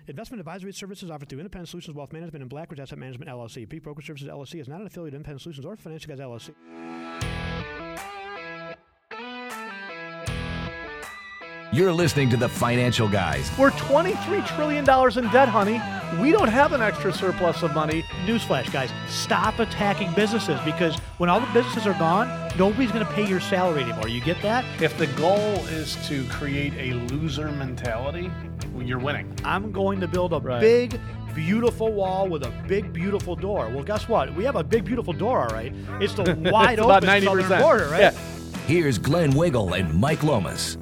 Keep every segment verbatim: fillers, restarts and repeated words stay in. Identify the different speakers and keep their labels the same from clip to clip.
Speaker 1: Investment advisory services offered through Independent Solutions Wealth Management and Blackridge Asset Management, L L C. Peak Broker Services, L L C is not an affiliate of Independent Solutions or Financial Guys, L L C.
Speaker 2: You're listening to The Financial Guys.
Speaker 3: We're twenty-three trillion dollars in debt, honey. We don't have an extra surplus of money.
Speaker 4: Newsflash, guys, stop attacking businesses, because when all the businesses are gone, nobody's going to pay your salary anymore. You get that?
Speaker 3: If the goal is to create a loser mentality, well, you're winning.
Speaker 4: I'm going to build a
Speaker 3: Right.
Speaker 4: big, beautiful wall with a big, beautiful door. Well, guess what? We have a big, beautiful door, all right. It's the wide
Speaker 3: It's about
Speaker 4: open
Speaker 3: ninety
Speaker 4: southern
Speaker 3: percent.
Speaker 4: border, right?
Speaker 3: Yeah.
Speaker 2: Here's Glenn Wiggle and Mike Lomas.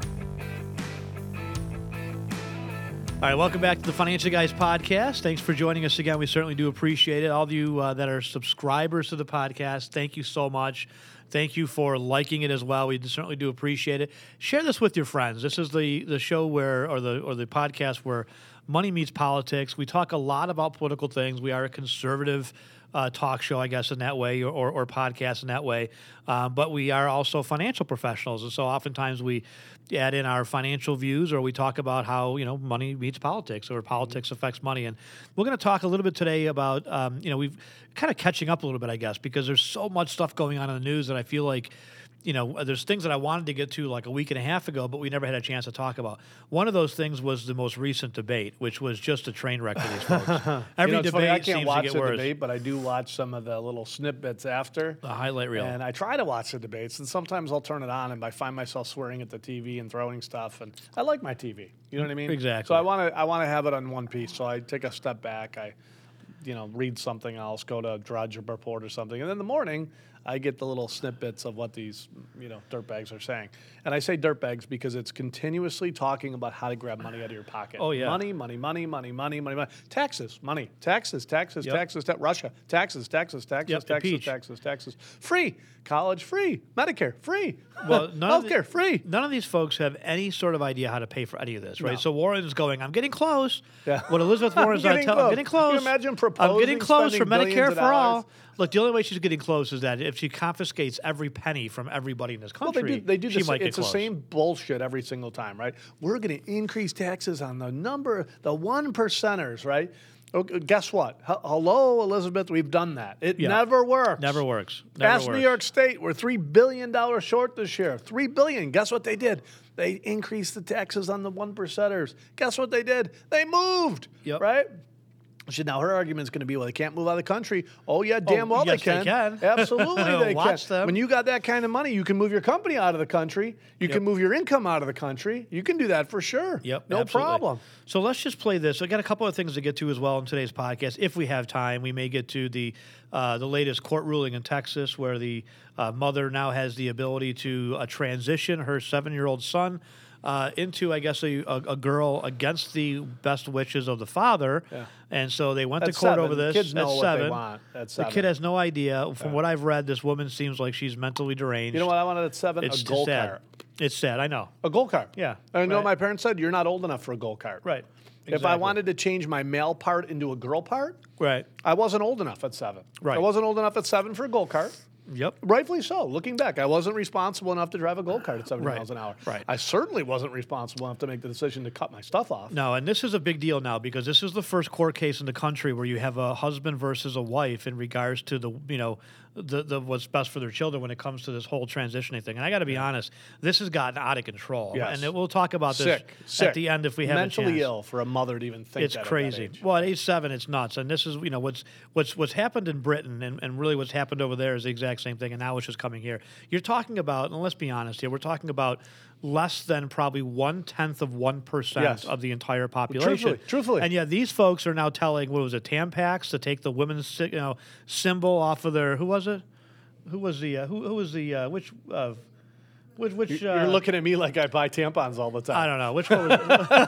Speaker 4: All right, welcome back to the Financial Guys podcast. Thanks for joining us again. We certainly do appreciate it. All of you uh, that are subscribers to the podcast, thank you so much. Thank you for liking it as well. We certainly do appreciate it. Share this with your friends. This is the the show where, or the or the podcast where money meets politics. We talk a lot about political things. We are a conservative uh, talk show, I guess, in that way, or, or, or podcast in that way. Um, but we are also financial professionals, and so oftentimes we add in our financial views, or we talk about how, you know, money meets politics, or politics affects money. And we're going to talk a little bit today about, um, you know, we've kind of catching up a little bit, I guess, because there's so much stuff going on in the news that I feel like, you know, there's things that I wanted to get to like a week and a half ago, but we never had a chance to talk about. One of those things was the most recent debate, which was just a train wreck for these folks. Every
Speaker 3: You know, it's
Speaker 4: debate
Speaker 3: funny, I can't
Speaker 4: seems
Speaker 3: watch
Speaker 4: to get
Speaker 3: the
Speaker 4: worse.
Speaker 3: debate, but I do watch some of the little snippets after.
Speaker 4: The highlight reel.
Speaker 3: And I try to watch the debates, and sometimes I'll turn it on and I find myself swearing at the T V and throwing stuff. And I like my T V. You know what I mean?
Speaker 4: Exactly.
Speaker 3: So I want to I want to have it on one piece. So I take a step back. I, you know, read something else, go to Drudge Report or something, and in the morning I get the little snippets of what these, you know, dirtbags are saying. And I say dirtbags because it's continuously talking about how to grab money out of your pocket.
Speaker 4: Oh, yeah.
Speaker 3: Money, money, money, money, money, money, money. Taxes, money, taxes, taxes,
Speaker 4: Yep.
Speaker 3: taxes, ta- Russia, taxes, taxes, taxes,
Speaker 4: Yep,
Speaker 3: taxes,
Speaker 4: impeach.
Speaker 3: taxes, taxes. Free. College free. Medicare free.
Speaker 4: Well, none of the-
Speaker 3: Healthcare free.
Speaker 4: None of these folks have any sort of idea how to pay for any of this, right?
Speaker 3: No.
Speaker 4: So Warren's going, I'm getting close.
Speaker 3: Yeah.
Speaker 4: What Elizabeth
Speaker 3: I'm
Speaker 4: Warren's not
Speaker 3: getting
Speaker 4: telling, I'm
Speaker 3: close.
Speaker 4: getting close.
Speaker 3: Can you imagine
Speaker 4: I'm
Speaker 3: proposing
Speaker 4: getting close for
Speaker 3: spending billions
Speaker 4: Medicare
Speaker 3: of
Speaker 4: for all.
Speaker 3: dollars?
Speaker 4: Look, the only way she's getting close is that if she confiscates every penny from everybody in this
Speaker 3: Well,
Speaker 4: country,
Speaker 3: they do. They do
Speaker 4: she
Speaker 3: this.
Speaker 4: might get
Speaker 3: It's
Speaker 4: close.
Speaker 3: the same bullshit every single time, right? We're going to increase taxes on the number, the one percenters, right? Okay, guess what? H- Hello, Elizabeth. We've done that. It
Speaker 4: Yeah.
Speaker 3: never works.
Speaker 4: Never works. Never
Speaker 3: Ask
Speaker 4: works.
Speaker 3: New York State. We're three billion dollars short this year. Three billion. Guess what they did? They increased the taxes on the one percenters. Guess what they did? They moved.
Speaker 4: Yep.
Speaker 3: Right. So now her argument is going to be, well, they can't move out of the country. Oh, yeah, damn well
Speaker 4: yes,
Speaker 3: they
Speaker 4: they
Speaker 3: can.
Speaker 4: can.
Speaker 3: Absolutely they
Speaker 4: Watch
Speaker 3: can.
Speaker 4: them.
Speaker 3: When you got that kind of money, you can move your company out of the country. You
Speaker 4: Yep.
Speaker 3: can move your income out of the country. You can do that for sure.
Speaker 4: Yep,
Speaker 3: No
Speaker 4: absolutely.
Speaker 3: problem.
Speaker 4: So let's just play this. I got a couple of things to get to as well in today's podcast. If we have time, we may get to the uh, the latest court ruling in Texas, where the uh, mother now has the ability to uh, transition her seven-year-old son uh, into, I guess, a, a, a girl against the best wishes of the father.
Speaker 3: Yeah.
Speaker 4: And so they went
Speaker 3: At
Speaker 4: to court
Speaker 3: seven.
Speaker 4: over this.
Speaker 3: Kids know
Speaker 4: at
Speaker 3: what they
Speaker 4: seven.
Speaker 3: want at
Speaker 4: The
Speaker 3: seven.
Speaker 4: kid has no idea. From what I've read, this woman seems like she's mentally deranged.
Speaker 3: You know what I wanted at seven?
Speaker 4: It's
Speaker 3: a goal
Speaker 4: sad.
Speaker 3: cart.
Speaker 4: It's sad. I know.
Speaker 3: A goal cart.
Speaker 4: Yeah,
Speaker 3: And you know
Speaker 4: right.
Speaker 3: what my parents said? You're not old enough for a goal cart.
Speaker 4: Right.
Speaker 3: If I
Speaker 4: Exactly.
Speaker 3: wanted to change my male part into a girl part,
Speaker 4: Right.
Speaker 3: I wasn't old enough at seven.
Speaker 4: Right.
Speaker 3: I wasn't old enough at seven for a goal cart.
Speaker 4: Yep.
Speaker 3: Rightfully so. Looking back, I wasn't responsible enough to drive a gold cart at seventy
Speaker 4: Right.
Speaker 3: miles an hour.
Speaker 4: Right.
Speaker 3: I certainly wasn't responsible enough to make the decision to cut my stuff off.
Speaker 4: No, and this is a big deal now because this is the first court case in the country where you have a husband versus a wife in regards to the, you know, the, the what's best for their children when it comes to this whole transitioning thing. And I got to be honest, this has gotten out of control.
Speaker 3: Yes.
Speaker 4: And it, we'll talk about this
Speaker 3: Sick. Sick.
Speaker 4: at the end if we have
Speaker 3: Mentally
Speaker 4: a chance.
Speaker 3: ill for a mother to even think
Speaker 4: It's
Speaker 3: that at that
Speaker 4: crazy.
Speaker 3: age.
Speaker 4: Well, at age seven, it's nuts. And this is, you know, what's what's what's happened in Britain and, and really what's happened over there is the exact same thing. And now it's just coming here. You're talking about, and let's be honest here, we're talking about less than probably one tenth of one percent
Speaker 3: Yes.
Speaker 4: of the entire population.
Speaker 3: Truthfully, truthfully.
Speaker 4: And yet these folks are now telling, what was it, Tampax to take the women's si- you know symbol off of their. Who was it? Who was the uh, who who was the uh, which uh, which which? Uh,
Speaker 3: You're looking at me like I buy tampons all the time.
Speaker 4: I don't know which one was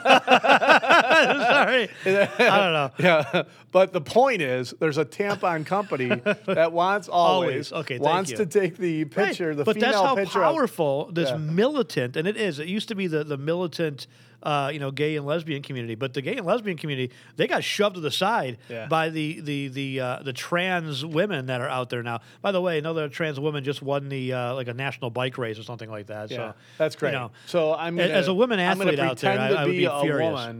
Speaker 4: it? Sorry, I don't know.
Speaker 3: Yeah, but the point is, there's a tampon company that wants always,
Speaker 4: Always. Okay, thank
Speaker 3: wants
Speaker 4: you.
Speaker 3: to take the picture,
Speaker 4: Right.
Speaker 3: the
Speaker 4: but
Speaker 3: female
Speaker 4: that's how
Speaker 3: picture. of-
Speaker 4: powerful this
Speaker 3: Yeah.
Speaker 4: militant, and it is. It used to be the the militant, uh, you know, gay and lesbian community, but the gay and lesbian community, they got shoved to the side
Speaker 3: Yeah.
Speaker 4: by the the the uh, the trans women that are out there now. By the way, another trans woman just won the uh, like a national bike race or something like that.
Speaker 3: Yeah,
Speaker 4: so
Speaker 3: that's great.
Speaker 4: You know,
Speaker 3: so I'm gonna,
Speaker 4: as a woman
Speaker 3: I'm gonna
Speaker 4: athlete out there,
Speaker 3: pretend
Speaker 4: I,
Speaker 3: to
Speaker 4: I would
Speaker 3: be
Speaker 4: be
Speaker 3: a
Speaker 4: furious.
Speaker 3: woman.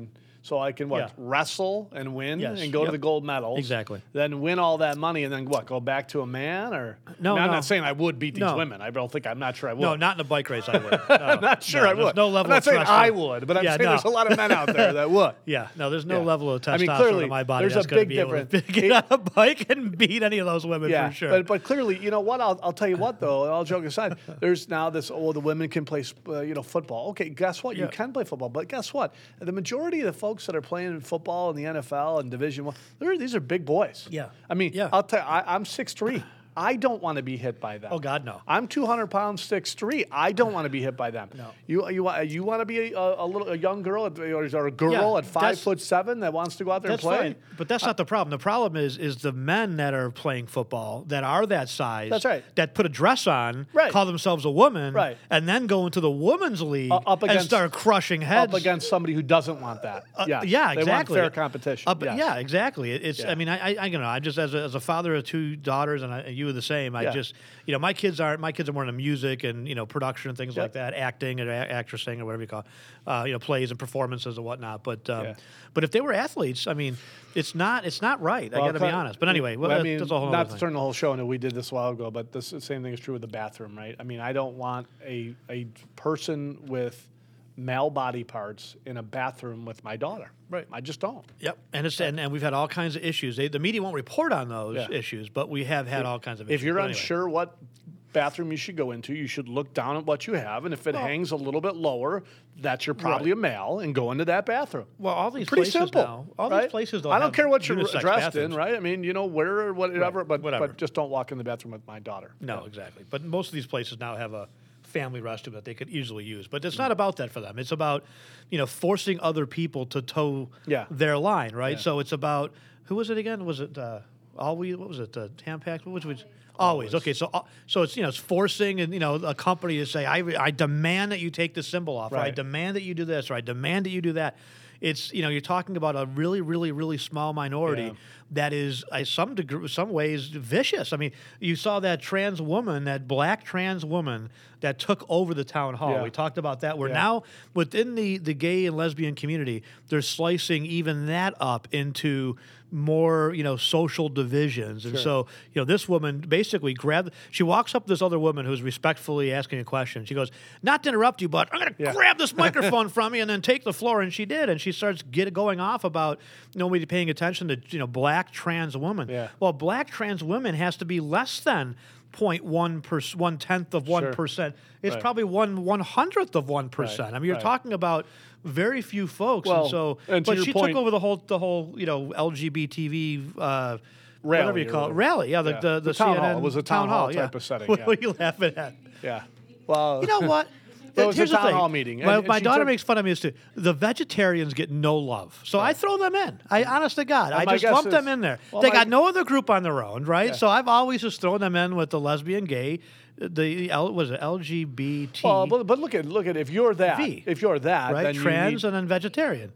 Speaker 3: so I can what
Speaker 4: Yeah.
Speaker 3: wrestle and win
Speaker 4: Yes,
Speaker 3: and go to
Speaker 4: yep.
Speaker 3: the gold medals.
Speaker 4: Exactly.
Speaker 3: Then win all that money and then what? Go back to a man or
Speaker 4: No,
Speaker 3: I mean, I'm
Speaker 4: no.
Speaker 3: not saying I would beat these
Speaker 4: No.
Speaker 3: women. I don't think I'm not sure I would.
Speaker 4: No, not in a bike race. I would. No,
Speaker 3: I'm not sure
Speaker 4: no,
Speaker 3: I
Speaker 4: there's
Speaker 3: would.
Speaker 4: No level
Speaker 3: I'm not
Speaker 4: of
Speaker 3: saying
Speaker 4: trust
Speaker 3: I
Speaker 4: in-
Speaker 3: would, but I'm
Speaker 4: Yeah,
Speaker 3: saying
Speaker 4: no.
Speaker 3: there's a lot of men out there that would.
Speaker 4: Yeah, no, there's no
Speaker 3: Yeah.
Speaker 4: level of testosterone
Speaker 3: I mean, clearly,
Speaker 4: in my body
Speaker 3: there's
Speaker 4: that's
Speaker 3: a
Speaker 4: going to
Speaker 3: big
Speaker 4: be able to
Speaker 3: difference.
Speaker 4: get on a bike and beat any of those women
Speaker 3: Yeah,
Speaker 4: for sure.
Speaker 3: but but clearly, you know what? I'll, I'll tell you what though. All joking aside, there's now this. Oh, the women can play, uh, you know, football. Okay, guess what?
Speaker 4: Yeah.
Speaker 3: You can play football, but guess what? The majority of the folks that are playing football in the N F L and Division One, they're these are big boys.
Speaker 4: Yeah.
Speaker 3: I mean,
Speaker 4: Yeah.
Speaker 3: I'll tell you, I, I'm six three. I don't want to be hit by them.
Speaker 4: Oh, God, no.
Speaker 3: I'm two hundred pounds, six three. I don't want to be hit by them.
Speaker 4: No.
Speaker 3: You you want you want to be a, a little a young girl at- or a girl
Speaker 4: Yeah,
Speaker 3: at five
Speaker 4: that's-
Speaker 3: foot seven that wants to go out there and
Speaker 4: That's
Speaker 3: play?
Speaker 4: fine, but that's not the problem. The problem is is the men that are playing football that are that size.
Speaker 3: That's right.
Speaker 4: That put a dress on,
Speaker 3: Right.
Speaker 4: call themselves a woman,
Speaker 3: Right.
Speaker 4: and then go into the women's league
Speaker 3: Uh, up
Speaker 4: and
Speaker 3: against-
Speaker 4: start crushing heads.
Speaker 3: Up against somebody who doesn't want that.
Speaker 4: Uh,
Speaker 3: yeah,
Speaker 4: yeah,
Speaker 3: they
Speaker 4: exactly.
Speaker 3: want fair competition.
Speaker 4: Up-
Speaker 3: yes.
Speaker 4: Yeah, exactly. It- It's.
Speaker 3: Yeah.
Speaker 4: I mean, I, I, I you know, I just as a, as a father of two daughters, and I, you are the same. I
Speaker 3: Yeah.
Speaker 4: just, you know, my kids are my kids are more into music and you know production and things
Speaker 3: Yep.
Speaker 4: like that, acting and a- actressing or whatever you call, it, uh, you know, plays and performances and whatnot. But um,
Speaker 3: Yeah.
Speaker 4: but if they were athletes, I mean, it's not it's not right. I
Speaker 3: Well,
Speaker 4: got to be
Speaker 3: kind-
Speaker 4: honest. But anyway, well,
Speaker 3: I
Speaker 4: that-
Speaker 3: mean,
Speaker 4: that's a whole
Speaker 3: not
Speaker 4: other
Speaker 3: to
Speaker 4: thing.
Speaker 3: turn the whole show into we did this a while ago, but this the same thing is true with the bathroom, right? I mean, I don't want a a person with male body parts in a bathroom with my daughter.
Speaker 4: Right.
Speaker 3: I just don't.
Speaker 4: Yep, and it's and, and we've had all kinds of issues. They, the media won't report on those
Speaker 3: Yeah.
Speaker 4: issues, but we have had all kinds of issues.
Speaker 3: If you're
Speaker 4: But anyway.
Speaker 3: unsure what bathroom you should go into, you should look down at what you have, and if it hangs a little bit lower, that's you're probably
Speaker 4: Right.
Speaker 3: a male, and go into that bathroom.
Speaker 4: well, all these
Speaker 3: Pretty
Speaker 4: places
Speaker 3: simple.
Speaker 4: now, all
Speaker 3: right?
Speaker 4: these places don't
Speaker 3: I don't
Speaker 4: have
Speaker 3: care what you're
Speaker 4: unisex
Speaker 3: dressed
Speaker 4: bathrooms.
Speaker 3: in, right? I mean, you know, wear or whatever, but
Speaker 4: whatever.
Speaker 3: but just don't walk in the bathroom with my daughter.
Speaker 4: No, exactly. But most of these places now have a family restroom that they could easily use. But it's not about that for them. It's about, you know, forcing other people to toe
Speaker 3: Yeah.
Speaker 4: their line, right?
Speaker 3: Yeah.
Speaker 4: So it's about who was it again? Was it uh, Always? What was it? Uh, Tampax? What was it? Always. Okay, so uh, so it's you know it's forcing and you know a company to say I I demand that you take the symbol off, or I
Speaker 3: Right.
Speaker 4: demand that you do this, or I demand that you do that. It's you know you're talking about a really really really small minority
Speaker 3: Yeah.
Speaker 4: that is uh, some degree, some ways vicious. I mean, you saw that trans woman, that black trans woman that took over the town hall.
Speaker 3: Yeah.
Speaker 4: We talked about that. Where
Speaker 3: Yeah.
Speaker 4: now within the the gay and lesbian community, they're slicing even that up into more you know social divisions. And
Speaker 3: Sure.
Speaker 4: so you know this woman basically grabbed. She walks up to this other woman who's respectfully asking a question. She goes, "Not to interrupt you, but I'm going to
Speaker 3: Yeah.
Speaker 4: grab this microphone from you and then take the floor." And she did, and she starts get going off about nobody paying attention to you know black trans woman.
Speaker 3: Yeah.
Speaker 4: Well, black trans women has to be less than zero point one per one tenth of one percent. It's
Speaker 3: Right.
Speaker 4: probably one one hundredth of one percent.
Speaker 3: Right,
Speaker 4: I mean, you're
Speaker 3: right.
Speaker 4: talking about very few folks,
Speaker 3: Well,
Speaker 4: and so
Speaker 3: and to
Speaker 4: but
Speaker 3: your
Speaker 4: she
Speaker 3: point-
Speaker 4: took over the whole the whole you know L G B T V. Uh,
Speaker 3: Rally
Speaker 4: whatever you
Speaker 3: or
Speaker 4: call it,
Speaker 3: whatever.
Speaker 4: rally, yeah, the
Speaker 3: Yeah.
Speaker 4: the, the,
Speaker 3: The town
Speaker 4: C N N
Speaker 3: hall. It was a town hall type
Speaker 4: yeah.
Speaker 3: of setting,
Speaker 4: What
Speaker 3: yeah.
Speaker 4: are you laughing at?
Speaker 3: Yeah. Well,
Speaker 4: You know what?
Speaker 3: It was a
Speaker 4: Here's the
Speaker 3: town
Speaker 4: thing.
Speaker 3: hall meeting,
Speaker 4: My,
Speaker 3: and- and
Speaker 4: my
Speaker 3: she
Speaker 4: daughter
Speaker 3: took-
Speaker 4: makes fun of me as to the vegetarians get no love, so I throw them in. I honest to God, I
Speaker 3: my
Speaker 4: just
Speaker 3: guess
Speaker 4: lump
Speaker 3: is-
Speaker 4: them in there.
Speaker 3: well,
Speaker 4: they
Speaker 3: my-
Speaker 4: got no other group on their own, right?
Speaker 3: Yeah.
Speaker 4: So I've always just thrown them in with the lesbian, gay, the L was it L G B T,
Speaker 3: Well, but, but look at look at if you're that,
Speaker 4: V.
Speaker 3: if you're that,
Speaker 4: right?
Speaker 3: then you
Speaker 4: Trans
Speaker 3: need,
Speaker 4: and then vegetarian.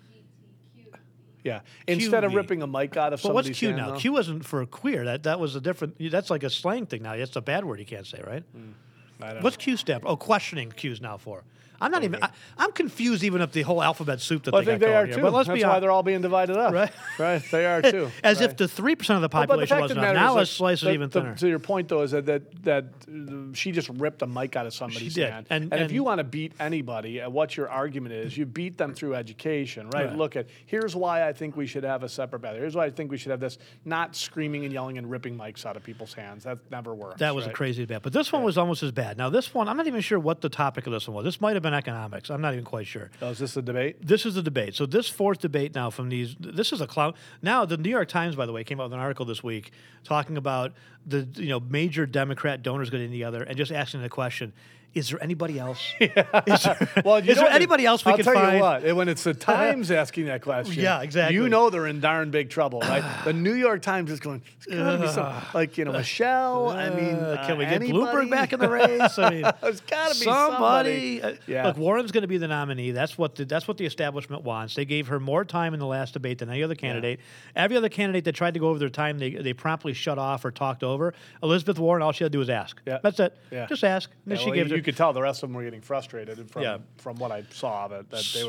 Speaker 3: yeah. Instead of
Speaker 4: Q V.
Speaker 3: ripping a mic out of
Speaker 4: But what's
Speaker 3: somebody's
Speaker 4: Q
Speaker 3: hand,
Speaker 4: now?
Speaker 3: though-
Speaker 4: Q wasn't for queer. That that was a different. That's like a slang thing now. It's a bad word you can't say, right?
Speaker 3: I don't
Speaker 4: What's
Speaker 3: know.
Speaker 4: Q stand for? Oh, questioning Q's now for. I'm not even. I, I'm confused even of the whole alphabet soup that
Speaker 3: Well, I
Speaker 4: they
Speaker 3: think
Speaker 4: got
Speaker 3: they
Speaker 4: going
Speaker 3: are
Speaker 4: here.
Speaker 3: too.
Speaker 4: But let's
Speaker 3: That's
Speaker 4: be
Speaker 3: why
Speaker 4: honest.
Speaker 3: they're all being divided up.
Speaker 4: Right.
Speaker 3: Right. They are too.
Speaker 4: As
Speaker 3: Right.
Speaker 4: if the three percent of the
Speaker 3: Well, but the
Speaker 4: population
Speaker 3: fact
Speaker 4: wasn't
Speaker 3: of the
Speaker 4: enough.
Speaker 3: matter
Speaker 4: Now
Speaker 3: is
Speaker 4: let's
Speaker 3: that
Speaker 4: slice it
Speaker 3: the-
Speaker 4: even
Speaker 3: the-
Speaker 4: thinner.
Speaker 3: To your point, though, is that that, that uh, she just ripped a mic out of somebody's
Speaker 4: did.
Speaker 3: hand.
Speaker 4: And-
Speaker 3: if
Speaker 4: and-
Speaker 3: you want to beat anybody, uh, what your argument is, you beat them through education, right?
Speaker 4: Right.
Speaker 3: Look at here's why I think we should have a separate bathroom. Here's why I think we should have this. Not screaming and yelling and ripping mics out of people's hands. That never works.
Speaker 4: That was
Speaker 3: right?
Speaker 4: a crazy bad. But this one was almost as bad. Now, this one, I'm not even sure what the topic of this one was. This might have been economics. I'm not even quite sure.
Speaker 3: Oh, is this the debate?
Speaker 4: This is the debate. So this fourth debate now from these, this is a clown. Now the New York Times, by the way, came out with an article this week talking about the you know major Democrat donors getting together and just asking the question: is there anybody else? Is there,
Speaker 3: Well, you
Speaker 4: is
Speaker 3: know
Speaker 4: there
Speaker 3: what?
Speaker 4: anybody else we
Speaker 3: I'll
Speaker 4: can
Speaker 3: tell
Speaker 4: find?
Speaker 3: you what. When it's the Times asking that question,
Speaker 4: Yeah, exactly.
Speaker 3: You know they're in darn big trouble, right? The New York Times is going. There's gotta be some, like you know, Michelle. I mean,
Speaker 4: Uh, can
Speaker 3: uh,
Speaker 4: we get
Speaker 3: anybody?
Speaker 4: Bloomberg back in the race? I mean,
Speaker 3: There's gotta be
Speaker 4: somebody.
Speaker 3: somebody.
Speaker 4: Uh,
Speaker 3: Yeah.
Speaker 4: Look, Warren's going to be the nominee. That's what the, that's what the establishment wants. They gave her more time in the last debate than any other candidate. Every other candidate that tried to go over their time, they they promptly shut off or talked over. Elizabeth Warren, all she had to do was ask.
Speaker 3: Yeah.
Speaker 4: That's it.
Speaker 3: Yeah.
Speaker 4: Just ask. And
Speaker 3: Yeah,
Speaker 4: then she
Speaker 3: well,
Speaker 4: gave
Speaker 3: you,
Speaker 4: it.
Speaker 3: you could tell the rest of them were getting frustrated from
Speaker 4: Yeah.
Speaker 3: from what I saw that, that they were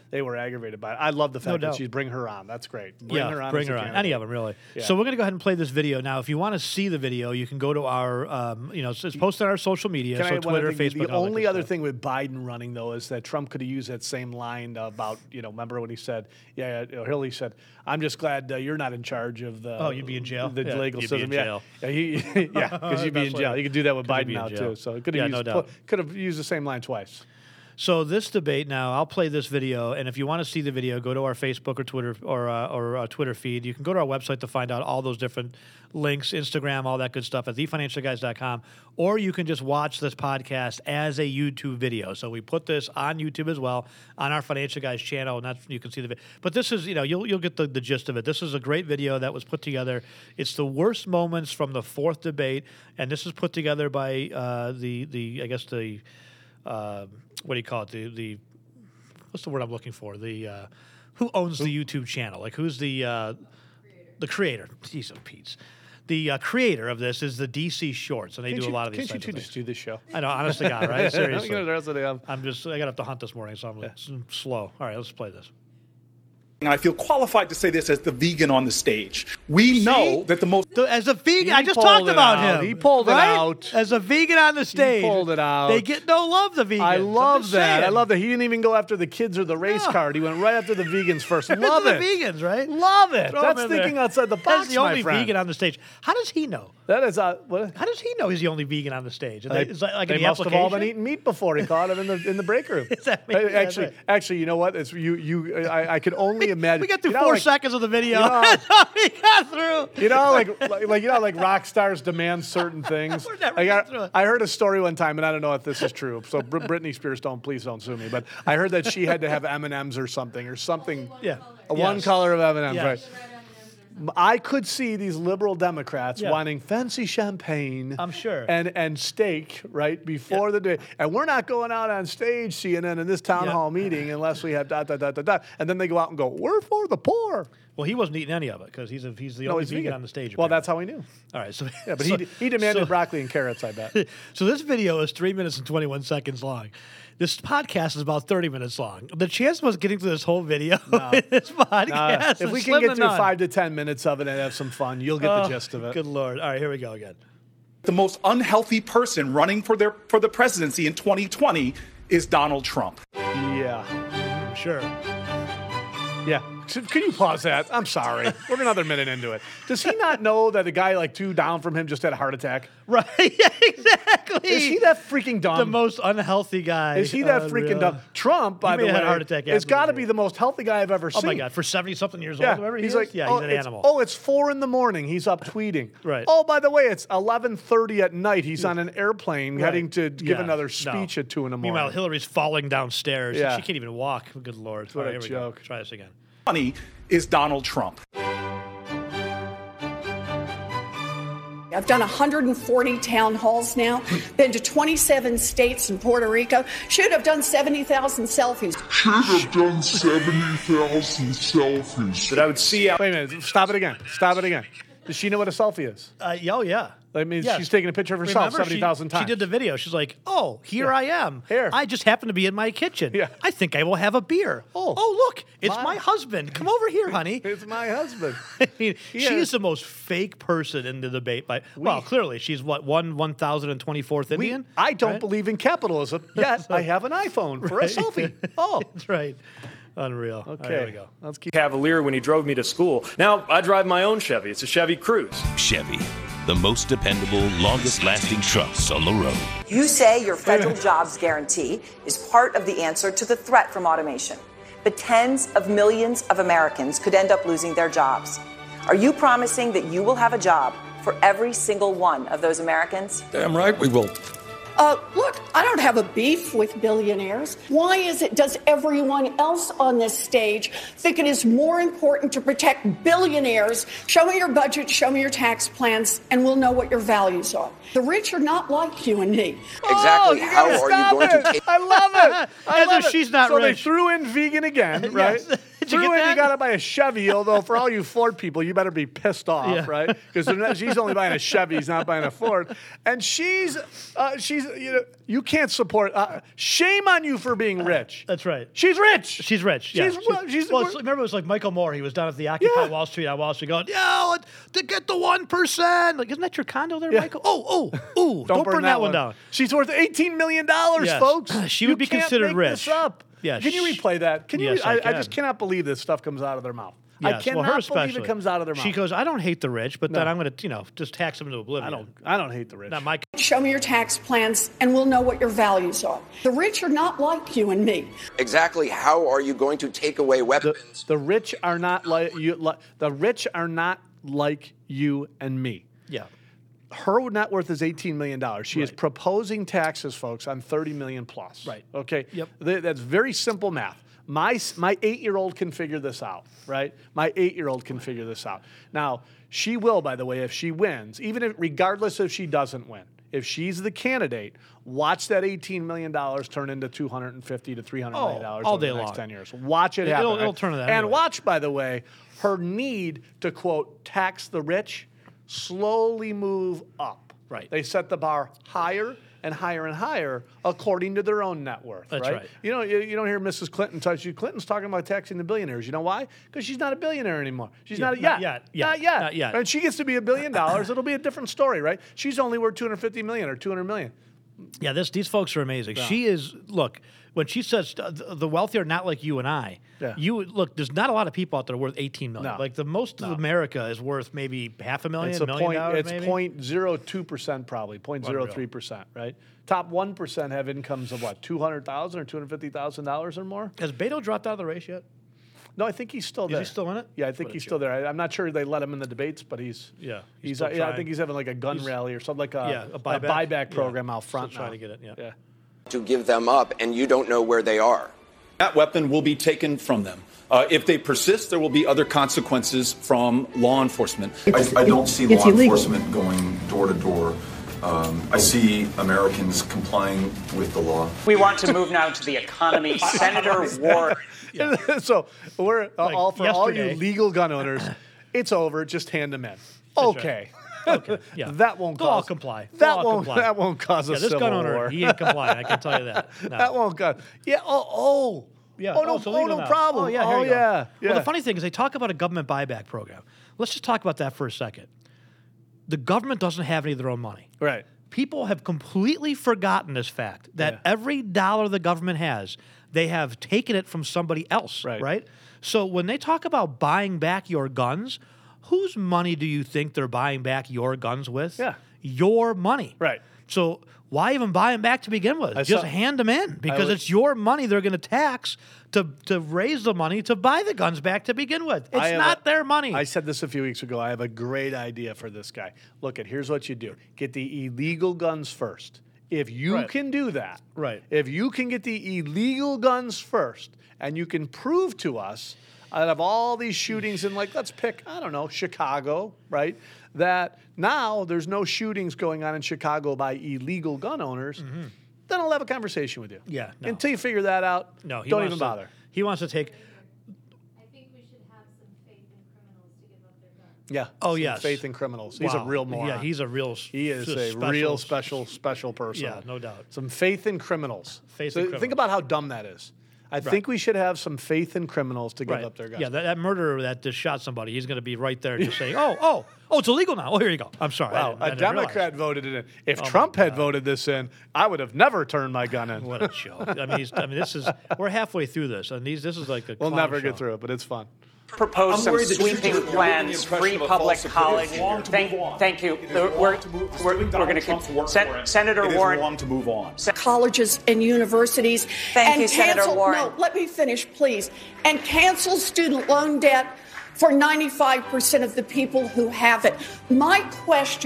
Speaker 3: they were aggravated by it. I love the fact
Speaker 4: No
Speaker 3: that
Speaker 4: doubt.
Speaker 3: she's bring her on. That's great. Bring
Speaker 4: yeah,
Speaker 3: her on.
Speaker 4: bring
Speaker 3: as a
Speaker 4: her on.
Speaker 3: candidate.
Speaker 4: Any of them, really.
Speaker 3: Yeah.
Speaker 4: So we're going to go ahead and play this video now. If you want to see the video, you can go to our, um, you know, it's it's posted on our social media,
Speaker 3: Can
Speaker 4: so
Speaker 3: I add one other
Speaker 4: Twitter,
Speaker 3: thing?
Speaker 4: Facebook.
Speaker 3: The
Speaker 4: and all that
Speaker 3: only
Speaker 4: good
Speaker 3: other
Speaker 4: stuff.
Speaker 3: thing with Biden running, though, is that Trump could have used that same line about, you know, remember when he said, yeah, you know, Hillary said, I'm just glad uh, you're not in charge of the
Speaker 4: Oh, you'd be in jail?
Speaker 3: the
Speaker 4: Yeah,
Speaker 3: legal
Speaker 4: you'd be
Speaker 3: system.
Speaker 4: in
Speaker 3: yeah,
Speaker 4: jail.
Speaker 3: yeah, he, yeah, because you'd be in
Speaker 4: Best
Speaker 3: jail.
Speaker 4: way.
Speaker 3: You could do that with
Speaker 4: Could
Speaker 3: Biden
Speaker 4: be in
Speaker 3: now
Speaker 4: jail.
Speaker 3: too. So it could
Speaker 4: Yeah,
Speaker 3: have
Speaker 4: no
Speaker 3: used
Speaker 4: doubt.
Speaker 3: could have used the same line twice.
Speaker 4: So this debate now, I'll play this video, and if you want to see the video, go to our Facebook or Twitter or uh, or uh, Twitter feed. You can go to our website to find out all those different links, Instagram, all that good stuff at the financial guys dot com, or you can just watch this podcast as a YouTube video. So we put this on YouTube as well on our Financial Guys channel, and that's you can see the video. But this is, you know, you'll you'll get the, the gist of it. This is a great video that was put together. It's the worst moments from the fourth debate, and this is put together by uh, the the I guess the. Uh, what do you call it? The the what's the word I'm looking for? The uh, who owns the YouTube channel? Like who's the uh, the creator? Jeez, oh, Pete's. The uh, creator of this is the D C Shorts, and they
Speaker 3: Can't
Speaker 4: do
Speaker 3: you,
Speaker 4: a lot of these
Speaker 3: Can't you
Speaker 4: types
Speaker 3: two
Speaker 4: of
Speaker 3: just
Speaker 4: things.
Speaker 3: do this show?
Speaker 4: I know, honest to God, right? Seriously.
Speaker 3: You know, the rest of the day, I'm-
Speaker 4: I'm just I got up to hunt this morning, so I'm s- slow. All right, let's play this.
Speaker 5: And I feel qualified to say this as the vegan on the stage. We know that the most
Speaker 4: The- As a vegan,
Speaker 3: He
Speaker 4: I just
Speaker 3: pulled
Speaker 4: talked
Speaker 3: it
Speaker 4: about
Speaker 3: out.
Speaker 4: him.
Speaker 3: He pulled it
Speaker 4: right?
Speaker 3: out.
Speaker 4: As a vegan on the stage.
Speaker 3: pulled it out.
Speaker 4: They get no love, the vegans.
Speaker 3: I
Speaker 4: I'm
Speaker 3: love
Speaker 4: just
Speaker 3: that. I
Speaker 4: saying.
Speaker 3: love that. He didn't even go after the kids or the race
Speaker 4: No.
Speaker 3: card. He went right after the vegans first.
Speaker 4: It's
Speaker 3: Love
Speaker 4: the
Speaker 3: it.
Speaker 4: vegans, right?
Speaker 3: Love it.
Speaker 4: Throw
Speaker 3: That's
Speaker 4: him in
Speaker 3: thinking
Speaker 4: there.
Speaker 3: outside the
Speaker 4: That's
Speaker 3: box,
Speaker 4: the only
Speaker 3: my friend.
Speaker 4: vegan on the stage. How does he know?
Speaker 3: That is uh, what?
Speaker 4: How does he know he's the only vegan on the stage? Is
Speaker 3: They,
Speaker 4: that- is that like
Speaker 3: they
Speaker 4: in the
Speaker 3: must have all been
Speaker 4: application?
Speaker 3: eating meat before he caught him in the in the break room.
Speaker 4: Is that-
Speaker 3: I-
Speaker 4: that's
Speaker 3: actually,
Speaker 4: right.
Speaker 3: actually, you know what? It's you. You. I, I could only imagine.
Speaker 4: We got through
Speaker 3: you know,
Speaker 4: four
Speaker 3: like,
Speaker 4: seconds of the video.
Speaker 3: you know-
Speaker 4: That's all we got through.
Speaker 3: You know, like, like, like you know, like rock stars demand certain things.
Speaker 4: We're never
Speaker 3: Like,
Speaker 4: getting through
Speaker 3: I,
Speaker 4: it.
Speaker 3: I heard a story one time, and I don't know if this is true. So Br- Britney Spears, don't please don't sue me. But I heard that she had to have M and M's or something, or something.
Speaker 4: Yeah.
Speaker 3: A one
Speaker 4: Yes.
Speaker 3: color of M and M's,
Speaker 4: Yes.
Speaker 3: right? I could see these liberal Democrats
Speaker 4: Yeah.
Speaker 3: wanting fancy champagne.
Speaker 4: I'm sure.
Speaker 3: And and steak right before
Speaker 4: Yeah.
Speaker 3: the day. And we're not going out on stage, C N N, in this town
Speaker 4: Yeah.
Speaker 3: hall meeting unless we have dot dot dot dot dot. And then they go out and go, we're for the poor.
Speaker 4: Well, he wasn't eating any of it because he's a, he's the
Speaker 3: No,
Speaker 4: only
Speaker 3: he's
Speaker 4: vegan
Speaker 3: vegan
Speaker 4: on the stage.
Speaker 3: Well,
Speaker 4: apparently.
Speaker 3: that's how we knew.
Speaker 4: all right. So
Speaker 3: Yeah, but
Speaker 4: so,
Speaker 3: he, he demanded
Speaker 4: so-
Speaker 3: broccoli and carrots, I bet.
Speaker 4: So this video is three minutes and twenty-one seconds long. This podcast is about thirty minutes long. The chance of us getting through this whole video in this podcast
Speaker 3: Uh, if
Speaker 4: is
Speaker 3: we can
Speaker 4: slim
Speaker 3: get
Speaker 4: to
Speaker 3: through
Speaker 4: none.
Speaker 3: five to ten minutes of it and have some fun, you'll get
Speaker 4: Oh,
Speaker 3: the gist of it.
Speaker 4: Good Lord. All right, here we go again.
Speaker 5: the most unhealthy person running for their for the presidency in twenty twenty is Donald Trump.
Speaker 3: Yeah.
Speaker 4: Sure.
Speaker 3: Yeah. So, can you pause that? I'm sorry. We're another minute into it. Does he not know that a guy like two down from him just had a heart attack?
Speaker 4: Right. Yeah, exactly.
Speaker 3: Is he that freaking dumb?
Speaker 4: the most unhealthy guy?
Speaker 3: Is he that freaking
Speaker 4: Unreal.
Speaker 3: dumb? Trump, by
Speaker 4: may
Speaker 3: the
Speaker 4: have
Speaker 3: way,
Speaker 4: had a heart attack
Speaker 3: has
Speaker 4: after
Speaker 3: got to
Speaker 4: the
Speaker 3: be
Speaker 4: game.
Speaker 3: the most healthy guy I've ever
Speaker 4: Oh
Speaker 3: seen.
Speaker 4: my God! For seventy something years
Speaker 3: Yeah,
Speaker 4: old, whatever he
Speaker 3: he's
Speaker 4: is?
Speaker 3: like,
Speaker 4: yeah,
Speaker 3: oh,
Speaker 4: he's an
Speaker 3: it's-
Speaker 4: animal.
Speaker 3: Oh, it's four in the morning. He's up tweeting.
Speaker 4: Right.
Speaker 3: Oh, by the way, it's eleven thirty at night. He's on an airplane
Speaker 4: Right.
Speaker 3: heading to give
Speaker 4: Yeah,
Speaker 3: another
Speaker 4: no.
Speaker 3: speech at two in the morning.
Speaker 4: Meanwhile, Hillary's falling downstairs.
Speaker 3: Yeah.
Speaker 4: She can't even walk. Good Lord.
Speaker 3: What
Speaker 4: All
Speaker 3: a
Speaker 4: right, here we
Speaker 3: joke.
Speaker 4: go. Try this again.
Speaker 5: Funny is Donald Trump.
Speaker 6: I've done one hundred forty town halls now, been to twenty-seven states and Puerto Rico. Should have done seventy thousand selfies.
Speaker 7: Should have done seventy thousand selfies.
Speaker 8: That I would see out.
Speaker 3: Wait a minute. Stop it again. Stop it again. Does she know what a selfie is?
Speaker 4: Uh, yeah, oh, yeah.
Speaker 3: That means
Speaker 4: Yes.
Speaker 3: she's taking a picture of herself
Speaker 4: Remember,
Speaker 3: seventy thousand
Speaker 4: she,
Speaker 3: times.
Speaker 4: She did the video. She's like, oh, here
Speaker 3: Yeah.
Speaker 4: I am.
Speaker 3: Here.
Speaker 4: I just happen to be in my kitchen.
Speaker 3: Yeah.
Speaker 4: I think I will have a beer.
Speaker 3: Oh.
Speaker 4: oh look, it's
Speaker 3: My-
Speaker 4: my husband. Come over here, honey.
Speaker 3: It's my husband.
Speaker 4: I mean,
Speaker 3: Yeah.
Speaker 4: she is the most fake person in the debate. By well, clearly she's what one one thousand and twenty fourth
Speaker 3: We-
Speaker 4: Indian.
Speaker 3: I don't
Speaker 4: right?
Speaker 3: believe in capitalism, yet I have an iPhone for a
Speaker 4: Right.
Speaker 3: selfie. Oh,
Speaker 4: That's right. Unreal. All right,
Speaker 3: okay.
Speaker 4: here we go.
Speaker 3: Let's keep.
Speaker 8: Cavalier when he drove me to school. Now I drive my own Chevy. It's a Chevy Cruze.
Speaker 9: Chevy, the most dependable, longest-lasting trucks on the road.
Speaker 10: You say your federal jobs guarantee is part of the answer to the threat from automation. But tens of millions of Americans could end up losing their jobs. Are you promising that you will have a job for every single one of those Americans?
Speaker 7: Damn right we will.
Speaker 6: Uh, look, I don't have a beef with billionaires. Why is it, does everyone else on this stage think it is more important to protect billionaires? Show me your budget, show me your tax plans, and we'll know what your values are. The rich are not like you and me.
Speaker 3: Oh, you
Speaker 7: how
Speaker 3: gotta
Speaker 7: are you
Speaker 3: stop
Speaker 7: going
Speaker 3: it.
Speaker 7: to take-
Speaker 3: I love it. I
Speaker 4: As
Speaker 3: love
Speaker 4: if
Speaker 3: it.
Speaker 4: she's not
Speaker 3: so
Speaker 4: rich.
Speaker 3: they threw in vegan again, right?
Speaker 4: Yes. Did you
Speaker 3: Threw
Speaker 4: get
Speaker 3: in,
Speaker 4: that?
Speaker 3: you got to buy a Chevy, although for all you Ford people, you better be pissed off,
Speaker 4: Yeah.
Speaker 3: right? Because she's only buying a Chevy, he's not buying a Ford. And she's, uh, she's, you know, you can't support, uh, shame on you for being rich.
Speaker 4: That's right.
Speaker 3: She's rich.
Speaker 4: She's rich. Yeah.
Speaker 3: She's, well, she's,
Speaker 4: well, it's- remember, it was like Michael Moore. He was down at the Occupy
Speaker 3: Yeah.
Speaker 4: Wall Street on Wall Street going, yeah, to get the one percent. Like, isn't that your condo there,
Speaker 3: Yeah.
Speaker 4: Michael? Oh, oh, ooh. Don't, burn, that one down.
Speaker 3: She's worth eighteen million dollars,
Speaker 4: Yes.
Speaker 3: folks.
Speaker 4: She
Speaker 3: You
Speaker 4: would be
Speaker 3: can't
Speaker 4: considered
Speaker 3: make
Speaker 4: rich.
Speaker 3: This up.
Speaker 4: Yeah,
Speaker 3: Can you
Speaker 4: sh-
Speaker 3: replay that? Can you?
Speaker 4: Yes,
Speaker 3: re-
Speaker 4: I
Speaker 3: I, I
Speaker 4: can.
Speaker 3: just cannot believe this stuff comes out of their mouth. I
Speaker 4: Yes.
Speaker 3: cannot
Speaker 4: well, her
Speaker 3: believe
Speaker 4: especially.
Speaker 3: it comes out of their mouth.
Speaker 4: She goes, I don't hate the rich, but then
Speaker 3: No.
Speaker 4: I'm going to, you know, just tax them to oblivion.
Speaker 3: I don't. I don't hate the rich.
Speaker 4: Not my.
Speaker 6: Show me your tax plans and we'll know what your values are. The rich are not like you and me.
Speaker 11: Exactly how are you going to take away weapons?
Speaker 3: The, the rich are not like you. Li, the rich are not like you and me.
Speaker 4: Yeah.
Speaker 3: Her net worth is eighteen million dollars. She is
Speaker 4: Right.
Speaker 3: proposing taxes, folks, on thirty million dollars plus.
Speaker 4: Right.
Speaker 3: Okay.
Speaker 4: Yep.
Speaker 3: Th- that's very simple math. My s- my eight-year-old can figure this out, right? My eight-year-old can figure this out. Now, she will, by the way, if she wins, even if, regardless if she doesn't win. If she's the candidate, watch that eighteen million dollars turn into two hundred fifty to three hundred million dollars
Speaker 4: all
Speaker 3: over
Speaker 4: day
Speaker 3: the next
Speaker 4: long.
Speaker 3: ten years. Watch it
Speaker 4: It'll-
Speaker 3: happen.
Speaker 4: it'll
Speaker 3: right?
Speaker 4: turn to that
Speaker 3: And
Speaker 4: anyway.
Speaker 3: watch, by the way, her need to, quote, tax the rich slowly move up.
Speaker 4: Right.
Speaker 3: They set the bar higher and higher and higher according to their own net worth.
Speaker 4: That's right.
Speaker 3: You know, you, you don't hear Missus Clinton touch you. Clinton's talking about taxing the billionaires. You know why? Because she's not a billionaire anymore. She's
Speaker 4: Yeah,
Speaker 3: not a
Speaker 4: not
Speaker 3: yet.
Speaker 4: yet. Yeah,
Speaker 3: Not yet.
Speaker 4: not yet.
Speaker 3: And she gets to be a billion dollars. It'll be a different story, right? She's only worth two hundred fifty million or two hundred million.
Speaker 4: Yeah, this, these folks are amazing. She is, look, when she says uh, the the wealthy are not like you and I,
Speaker 3: Yeah.
Speaker 4: you look, there's not a lot of people out there worth eighteen million.
Speaker 3: No.
Speaker 4: Like the most of America is worth maybe half a million,
Speaker 3: It's a
Speaker 4: million
Speaker 3: point.
Speaker 4: dollars
Speaker 3: It's
Speaker 4: maybe.
Speaker 3: point zero two percent probably, point zero three percent, right? Top one percent have incomes of what, two hundred thousand or two hundred fifty thousand dollars or more.
Speaker 4: Has Beto dropped out of the race yet?
Speaker 3: No, I think he's still
Speaker 4: Is
Speaker 3: there.
Speaker 4: he still in it?
Speaker 3: Yeah, I
Speaker 4: That's
Speaker 3: think
Speaker 4: what
Speaker 3: he's
Speaker 4: it
Speaker 3: still there. I, I'm not sure they let him in the debates, but he's
Speaker 4: Yeah,
Speaker 3: He's,
Speaker 4: still
Speaker 3: uh, yeah, I
Speaker 4: trying.
Speaker 3: think he's having like a gun
Speaker 4: He's-
Speaker 3: rally or something like a,
Speaker 4: Yeah, a buyback. Yeah.
Speaker 3: program out front.
Speaker 4: Still trying
Speaker 3: now.
Speaker 4: to get it, yeah.
Speaker 3: yeah.
Speaker 11: To give them up, and you don't know where they are.
Speaker 5: That weapon will be taken from them. Uh, if they persist, there will be other consequences from law enforcement.
Speaker 12: I, I don't see
Speaker 13: It's
Speaker 12: law
Speaker 13: illegal.
Speaker 12: enforcement going door to door. Um, I see Americans complying with the law.
Speaker 14: We want to move now to the economy. Senator Warren.
Speaker 3: So we're uh,
Speaker 4: Like
Speaker 3: all for all you
Speaker 4: yesterday.
Speaker 3: legal gun owners. It's over. Just hand them in. Okay.
Speaker 4: Okay, yeah.
Speaker 3: that won't
Speaker 4: They'll
Speaker 3: cause
Speaker 4: all comply. They'll
Speaker 3: That
Speaker 4: all
Speaker 3: won't.
Speaker 4: comply.
Speaker 3: That won't cause a
Speaker 4: Yeah, this
Speaker 3: civil
Speaker 4: gun owner,
Speaker 3: war.
Speaker 4: he ain't complying. I can tell you that. No.
Speaker 3: That won't cause. Yeah. Oh. Oh.
Speaker 4: Yeah.
Speaker 3: Oh no.
Speaker 4: it's
Speaker 3: Oh,
Speaker 4: illegal
Speaker 3: no
Speaker 4: now.
Speaker 3: problem.
Speaker 4: Oh yeah.
Speaker 3: Oh
Speaker 4: here you go.
Speaker 3: yeah. Yeah.
Speaker 4: Well, the funny thing is, they talk about a government buyback program. Let's just talk about that for a second. The government doesn't have any of their own money.
Speaker 3: Right.
Speaker 4: People have completely forgotten this fact that
Speaker 3: Yeah.
Speaker 4: every dollar the government has, they have taken it from somebody else.
Speaker 3: Right.
Speaker 4: Right. So when they talk about buying back your guns, whose money do you think they're buying back your guns with?
Speaker 3: Yeah.
Speaker 4: Your money.
Speaker 3: Right.
Speaker 4: So why even buy them back to begin with?
Speaker 3: I
Speaker 4: Just
Speaker 3: saw-
Speaker 4: hand them in because
Speaker 3: would-
Speaker 4: it's your money they're going to tax to to raise the money to buy the guns back to begin with. It's
Speaker 3: I have
Speaker 4: not
Speaker 3: a-
Speaker 4: their money.
Speaker 3: I said this a few weeks ago. I have a great idea for this guy. Look, at here's what you do: get the illegal guns first. If you
Speaker 4: Right.
Speaker 3: can do that,
Speaker 4: Right.
Speaker 3: If you can get the illegal guns first, and you can prove to us out of all these shootings in, like, let's pick, I don't know, Chicago, right? That now there's no shootings going on in Chicago by illegal gun owners. Then I'll have a conversation with you.
Speaker 4: Mm-hmm. Yeah, no.
Speaker 3: Until you figure that out,
Speaker 4: no, he
Speaker 3: don't
Speaker 4: wants
Speaker 3: even
Speaker 4: to-
Speaker 3: bother.
Speaker 4: He wants to take.
Speaker 3: Yeah.
Speaker 4: Oh,
Speaker 3: some
Speaker 4: yes.
Speaker 3: Faith in criminals. He's a
Speaker 4: Wow.
Speaker 3: real moron.
Speaker 4: Yeah, he's a real.
Speaker 3: He is a
Speaker 4: special-
Speaker 3: real special, special person.
Speaker 4: Yeah, no doubt.
Speaker 3: Some faith in criminals.
Speaker 4: Faith
Speaker 3: so
Speaker 4: in
Speaker 3: Think
Speaker 4: criminals.
Speaker 3: about how dumb that is. I think we should have some faith in criminals to give
Speaker 4: Right.
Speaker 3: up their guns.
Speaker 4: Yeah, that, that murderer that just shot somebody, he's going to be right there just saying, "Oh, oh, oh, it's illegal now. Oh, here you go. I'm sorry." I
Speaker 3: Wow,
Speaker 4: didn't- I
Speaker 3: a
Speaker 4: didn't realize."
Speaker 3: Democrat voted it in. If
Speaker 4: Oh, my
Speaker 3: Trump had voted this in, I would have never turned my gun in.
Speaker 4: What a joke! I mean, he's, I mean, this is we're halfway through this, and these this is like a.
Speaker 3: We'll
Speaker 4: clown
Speaker 3: never
Speaker 4: show.
Speaker 3: get through it, but it's fun.
Speaker 14: Propose
Speaker 5: I'm
Speaker 14: some
Speaker 5: worried that
Speaker 14: sweeping
Speaker 5: you're- you're
Speaker 14: plans,
Speaker 5: giving the
Speaker 14: free
Speaker 5: impression of a
Speaker 14: public
Speaker 5: false
Speaker 14: college.
Speaker 5: security. Wrong to
Speaker 14: Thank,
Speaker 5: move on.
Speaker 14: thank you.
Speaker 5: It is
Speaker 14: The-
Speaker 5: wrong
Speaker 14: we're
Speaker 5: to move-
Speaker 14: we're,
Speaker 5: doing
Speaker 14: we're
Speaker 5: Donald
Speaker 14: going to
Speaker 5: Trump to work
Speaker 14: Sen-
Speaker 5: for him.
Speaker 14: Senator
Speaker 5: It is
Speaker 14: Warren.
Speaker 5: wrong to move on.
Speaker 6: colleges and universities.
Speaker 10: Thank
Speaker 6: and
Speaker 10: you, Senator
Speaker 6: cancel,
Speaker 10: Warren.
Speaker 6: No, let me finish, please. And cancel student loan debt for ninety-five percent of the people who have it. My question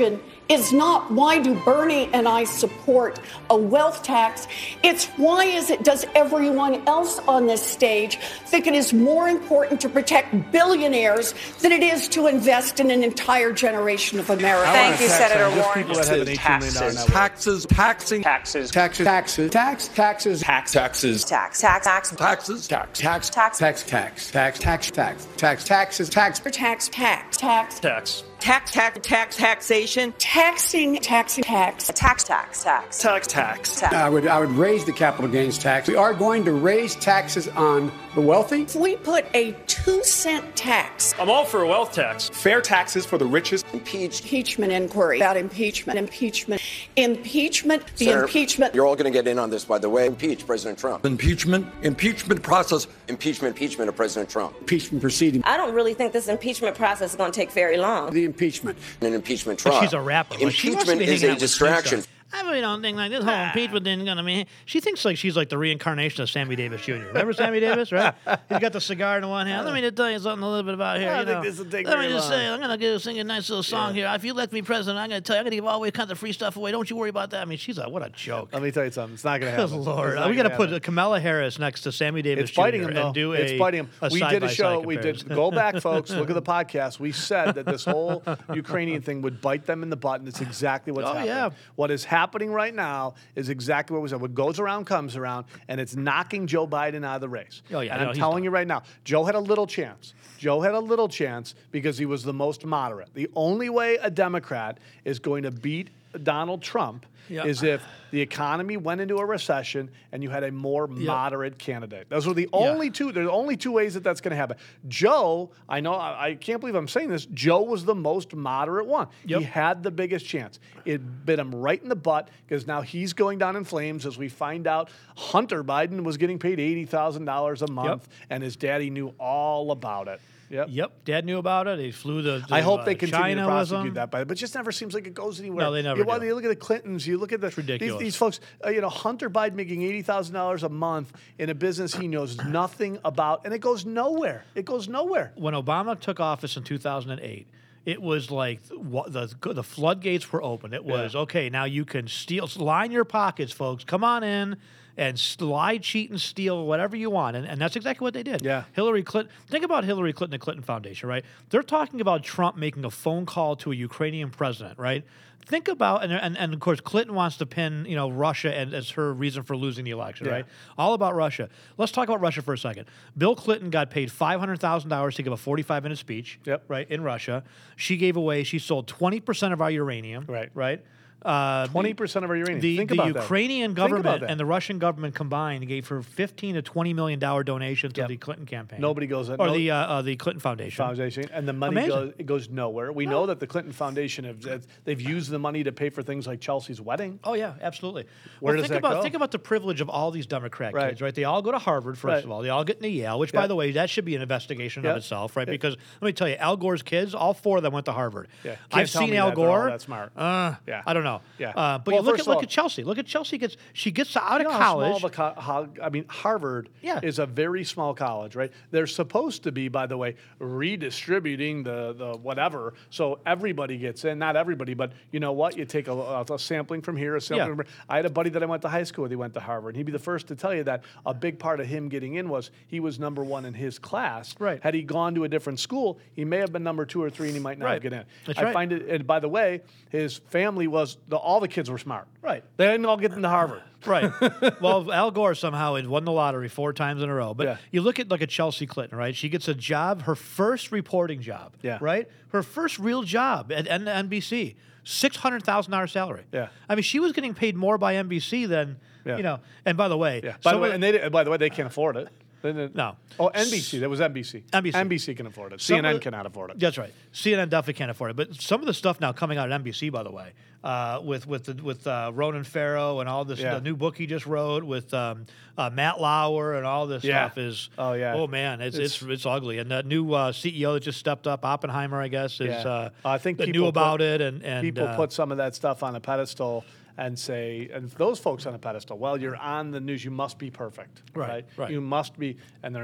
Speaker 6: is not why do Bernie and I support a wealth tax. It's why is it does everyone else on this stage think it is more important to protect billionaires than it is to invest in an entire generation of Americans.
Speaker 10: Thank you, Senator Warren.
Speaker 3: People that have an eighteen million dollars net worth.
Speaker 13: Taxes, taxing,
Speaker 14: Taxes.
Speaker 13: taxes, taxes, tax, taxes,
Speaker 11: Tax, taxes.
Speaker 10: Tax, tax, tax,
Speaker 13: taxes, tax, tax,
Speaker 10: Tax.
Speaker 13: tax, tax, tax, tax, tax, tax, taxes, tax,
Speaker 6: Tax, tax, tax,
Speaker 8: Tax.
Speaker 15: Tax, tax, tax, taxation.
Speaker 6: taxing, taxing, tax.
Speaker 10: tax, tax, tax.
Speaker 8: Tax, tax.
Speaker 10: Tax.
Speaker 13: I would, I would raise the capital gains tax. We are going to raise taxes on the wealthy.
Speaker 6: If we put a two cent tax,
Speaker 8: I'm all for a wealth tax.
Speaker 11: Fair taxes for the richest. Impeach.
Speaker 6: impeachment inquiry about impeachment, impeachment, impeachment, the
Speaker 11: Senator,
Speaker 6: impeachment.
Speaker 11: You're all going to get in on this, by the way. Impeach President Trump.
Speaker 13: Impeachment, impeachment process,
Speaker 11: Impeachment, impeachment of President Trump.
Speaker 13: impeachment proceeding,
Speaker 15: I don't really think this impeachment process is going to take very long.
Speaker 13: the impeachment.
Speaker 11: An impeachment
Speaker 4: But
Speaker 11: trial.
Speaker 4: she's a rapper. Like, she must
Speaker 11: Impeachment
Speaker 4: be
Speaker 11: is
Speaker 4: hanging
Speaker 11: a
Speaker 4: out with
Speaker 11: distraction.
Speaker 4: Snoop Dogg. I really don't think like this whole impeachment thing gonna be. She thinks like she's like the reincarnation of Sammy Davis Junior Remember Sammy Davis, right? He's got the cigar in one hand. Let me just tell you something a little bit about here.
Speaker 3: I
Speaker 4: you
Speaker 3: think
Speaker 4: know.
Speaker 3: this will take
Speaker 4: Let me
Speaker 3: very
Speaker 4: just
Speaker 3: long.
Speaker 4: say, I'm gonna give, sing a nice little song here. If you elect me president, I'm gonna tell you, I'm gonna give all kinds of free stuff away. Don't you worry about that. I mean, she's a what a joke.
Speaker 3: Let me tell you something. It's not going to happen.
Speaker 4: Good Lord,
Speaker 3: It's not
Speaker 4: we got to
Speaker 3: gonna
Speaker 4: put
Speaker 3: happen.
Speaker 4: Kamala Harris next to Sammy Davis
Speaker 3: It's biting
Speaker 4: Junior
Speaker 3: him, though.
Speaker 4: and do a
Speaker 3: it's biting him.
Speaker 4: a
Speaker 3: We did a
Speaker 4: side-by-side
Speaker 3: show. We did.
Speaker 4: comparison.
Speaker 3: Go back, folks. Look at the podcast. We said that this whole Ukrainian thing would bite them in the butt, and it's exactly what's
Speaker 4: Oh,
Speaker 3: happening.
Speaker 4: yeah.
Speaker 3: What is happening right now is exactly what we said. What goes around comes around, and it's knocking Joe Biden out of the race.
Speaker 4: Oh, yeah,
Speaker 3: and
Speaker 4: no,
Speaker 3: I'm
Speaker 4: he's
Speaker 3: telling
Speaker 4: done.
Speaker 3: you right now, Joe had a little chance. Joe had a little chance because he was the most moderate. The only way a Democrat is going to beat Donald Trump
Speaker 4: Yeah.
Speaker 3: is if the economy went into a recession and you had a more moderate candidate. Those are the only two. There's only two ways that that's going to happen. Joe, I know, I, I can't believe I'm saying this. Joe was the most moderate one.
Speaker 4: Yep.
Speaker 3: He had the biggest chance. It bit him right in the butt because now he's going down in flames as we find out Hunter Biden was getting paid eighty thousand dollars a month, and his daddy knew all about it. Yep.
Speaker 4: Yep. Dad knew about it. He flew the.
Speaker 3: I
Speaker 4: to,
Speaker 3: hope
Speaker 4: uh,
Speaker 3: they continue
Speaker 4: China
Speaker 3: to
Speaker 4: with
Speaker 3: prosecute
Speaker 4: him.
Speaker 3: that, but it just never seems like it goes anywhere.
Speaker 4: No, they never
Speaker 3: You, well,
Speaker 4: do.
Speaker 3: you look at the Clintons. You look at the these,
Speaker 4: ridiculous.
Speaker 3: these folks. Uh, you know, Hunter Biden making eighty thousand dollars a month in a business he knows nothing about, and it goes nowhere. It goes nowhere.
Speaker 4: When Obama took office in two thousand eight, it was like what, the the floodgates were open. It was
Speaker 3: Yeah.
Speaker 4: okay. Now you can steal, line your pockets, folks. Come on in and slide, cheat, and steal whatever you want, and, and that's exactly what they did.
Speaker 3: Yeah.
Speaker 4: Hillary Clinton. Think about Hillary Clinton, the Clinton Foundation, right? They're talking about Trump making a phone call to a Ukrainian president, right? Think about and, and and of course Clinton wants to pin you know Russia and, as her reason for losing the election,
Speaker 3: Yeah.
Speaker 4: right? All about Russia. Let's talk about Russia for a second. Bill Clinton got paid five hundred thousand dollars to give a forty-five minute speech,
Speaker 3: Yep.
Speaker 4: right, in Russia. She gave away. She sold twenty percent of our uranium,
Speaker 3: Right.
Speaker 4: right. Uh,
Speaker 3: Twenty percent of our uranium.
Speaker 4: The,
Speaker 3: Think
Speaker 4: the
Speaker 3: about that.
Speaker 4: Ukrainian
Speaker 3: Think about
Speaker 4: government
Speaker 3: that.
Speaker 4: and the Russian government combined gave her fifteen to twenty million dollar donation to the Clinton campaign.
Speaker 3: Nobody goes
Speaker 4: or
Speaker 3: no-
Speaker 4: the uh, uh, the Clinton Foundation.
Speaker 3: Foundation, and the money
Speaker 4: Amazing.
Speaker 3: goes it goes nowhere. We know that the Clinton Foundation have they've used the money to pay for things like Chelsea's wedding.
Speaker 4: Oh yeah, absolutely.
Speaker 3: Where
Speaker 4: well,
Speaker 3: does
Speaker 4: think
Speaker 3: that
Speaker 4: about
Speaker 3: go?
Speaker 4: think about the privilege of all these Democrat
Speaker 3: Right.
Speaker 4: kids, right? They all go to Harvard first
Speaker 3: Right.
Speaker 4: of all. They all get into Yale, which by
Speaker 3: Yeah.
Speaker 4: the way, that should be an investigation
Speaker 3: Yeah.
Speaker 4: of itself, right? Because let me tell you, Al Gore's kids, all four of them went to Harvard.
Speaker 3: Yeah. Can't
Speaker 4: I've
Speaker 3: tell
Speaker 4: seen
Speaker 3: me
Speaker 4: Al
Speaker 3: that they're all
Speaker 4: Gore.
Speaker 3: that smart.
Speaker 4: Uh,
Speaker 3: Yeah.
Speaker 4: I don't know.
Speaker 3: Yeah.
Speaker 4: Uh, but
Speaker 3: Well,
Speaker 4: you look
Speaker 3: first
Speaker 4: at
Speaker 3: of
Speaker 4: look
Speaker 3: all-
Speaker 4: at Chelsea. Look at Chelsea gets she gets out
Speaker 3: You
Speaker 4: of
Speaker 3: know how small
Speaker 4: college.
Speaker 3: the co- how, I mean, Harvard
Speaker 4: Yeah.
Speaker 3: is a very small college, right? They're supposed to be, by the way, redistributing the, the whatever, so everybody gets in. Not everybody, but you know what? You take a, a, a sampling from here, a sampling
Speaker 4: Yeah.
Speaker 3: from here. I had a buddy that I went to high school with. He went to Harvard, and he'd be the first to tell you that a big part of him getting in was he was number one in his class.
Speaker 4: Right.
Speaker 3: Had he gone to a different school, he may have been number two or three, and he might not
Speaker 4: Right.
Speaker 3: have get in.
Speaker 4: That's
Speaker 3: I
Speaker 4: right.
Speaker 3: find it, and by the way, his family was, the, all the kids were smart.
Speaker 4: Right.
Speaker 3: They didn't all get into Harvard.
Speaker 4: Right. Well, Al Gore somehow had won the lottery four times in a row. But
Speaker 3: Yeah.
Speaker 4: you look at like a Chelsea Clinton, right? She gets a job, her first reporting job.
Speaker 3: Yeah.
Speaker 4: Right? Her first real job at N- N B C. six hundred thousand dollars salary.
Speaker 3: Yeah.
Speaker 4: I mean, she was getting paid more by N B C than,
Speaker 3: Yeah.
Speaker 4: you know, and by the way,
Speaker 3: Yeah. By the
Speaker 4: some
Speaker 3: way,
Speaker 4: of-
Speaker 3: and they, by the way, they can't afford it. They didn't-
Speaker 4: No.
Speaker 3: Oh, N B C. That was N B C.
Speaker 4: N B C.
Speaker 3: N B C can afford it.
Speaker 4: Some
Speaker 3: C N N
Speaker 4: of the-
Speaker 3: cannot afford it.
Speaker 4: That's right. C N N definitely can't afford it. But some of the stuff now coming out at N B C, by the way, uh, with with the, with uh, Ronan Farrow and all this,
Speaker 3: Yeah.
Speaker 4: the new book he just wrote with um, uh, Matt Lauer and all this
Speaker 3: Yeah.
Speaker 4: stuff is.
Speaker 3: Oh, yeah.
Speaker 4: Oh man, it's it's
Speaker 3: It's-
Speaker 4: it's, ugly. And that new uh, C E O that just stepped up, Oppenheimer, I guess, is
Speaker 3: Yeah.
Speaker 4: uh,
Speaker 3: I think
Speaker 4: that
Speaker 3: people
Speaker 4: knew about
Speaker 3: put-
Speaker 4: it and and
Speaker 3: people
Speaker 4: uh,
Speaker 3: put some of that stuff on a pedestal and say, and those folks on a pedestal, well, you're on the news, you must be perfect,
Speaker 4: Right,
Speaker 3: right?
Speaker 4: right.
Speaker 3: You must be, and they're not.